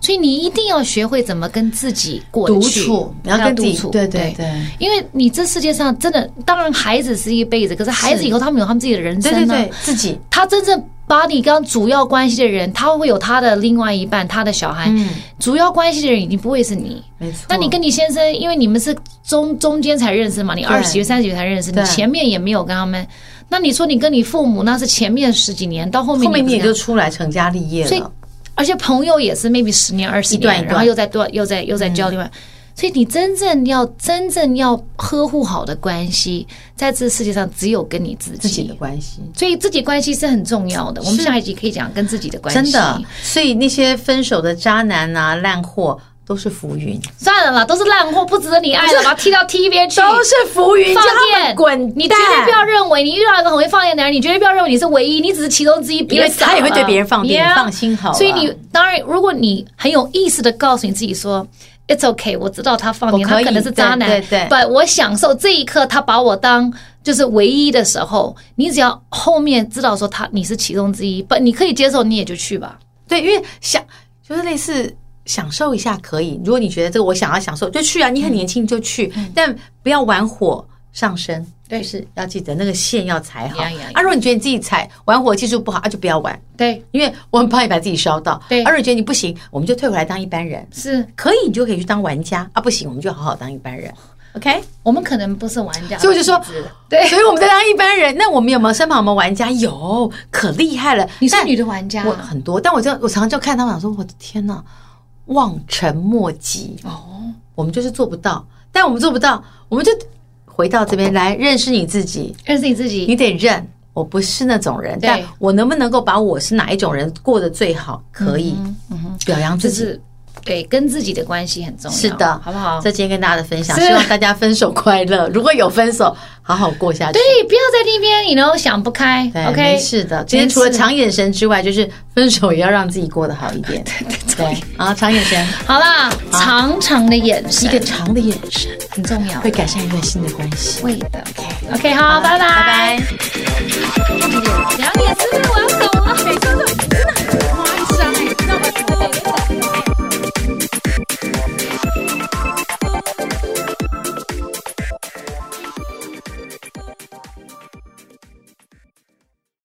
所以你一定要学会怎么跟自己过独去， 处，你要跟自己独处， 对对对， 因为你这世界上真的，当然孩子是一辈子，可是孩子以后他们有他们自己的人生呢、啊， 对对对，自己他真正把你刚主要关系的人，他会有他的另外一半，他的小孩，嗯、主要关系的人已经不会是你， 没错。 那你跟你先生，因为你们是中中间才认识嘛，你二十几岁、三十几岁才认识，你前面也没有跟他们。那你说你跟你父母那是前面十几年，到后面你后面你也就出来成家立业了。 所以，而且朋友也是 maybe 十年、二十年， 一段一段然后又在又在又在交另外。嗯，所以你真正要真正要呵护好的关系，在这世界上只有跟你自己自己的关系， 所以自己关系是很重要的。我们下一集可以讲跟自己的关系。 真的，所以那些分手的渣男啊、烂货都是浮云。 算了啦，都是烂货，不值得你爱了，把他踢到梯边去。 都是浮云， 放叫他们滚蛋！ 你绝对不要认为你遇到一个很会放电的人，你绝对不要认为你是唯一，你只是其中之一， 因为他也会对别人放电， yeah, 放心好了。 所以你当然，如果你很有意识的告诉你自己说 ，It's okay， 我知道他放电，他可能是渣男， 对对对， but 我享受这一刻他把我当就是唯一的时候，你只要后面知道说他你是其中之一，不，你可以接受，你也就去吧。 对，因为想就是类似。享受一下可以，如果你觉得这个我想要享受就去啊，你很年轻就去，嗯、但不要玩火上身， 对， 就是要记得那个线要踩好。 呀呀呀啊，如果你觉得你自己踩玩火技术不好啊，就不要玩， 对， 因为我很怕你把自己烧到。 对， 而如果你觉得你不行，我们就退回来当一般人， 是可以，你就可以去当玩家啊，不行我们就好好当一般人。OK， 我们可能不是玩家， 所以我就说， 对， 所以我们在当一般人。那我们有没有身旁有没有玩家？有，可厉害了。 你是女的玩家， 我很多，但我就我常常就看他们想说，我的天哪！望尘莫及哦， 我们就是做不到，但我们做不到，我们就回到这边来认识你自己， 认识你自己， 你得认我不是那种人，但我能不能够把我是哪一种人过得最好？可以，嗯嗯嗯、表扬自己。就是对，跟自己的关系很重要， 是的， 好不好？ 这今天跟大家的分享，希望大家分手快乐。如果有分手，好好过下去。 对，不要在那边，你能想不开。OK， 没事的。今天除了长眼神之外，就是分手也要让自己过得好一点。对对对，啊，长眼神。 好啦，长长的眼神， 一个长的眼神很重要， 会改善一段新的关系。 会的。OK， 好，拜拜， 拜拜。 两眼是不是我要走？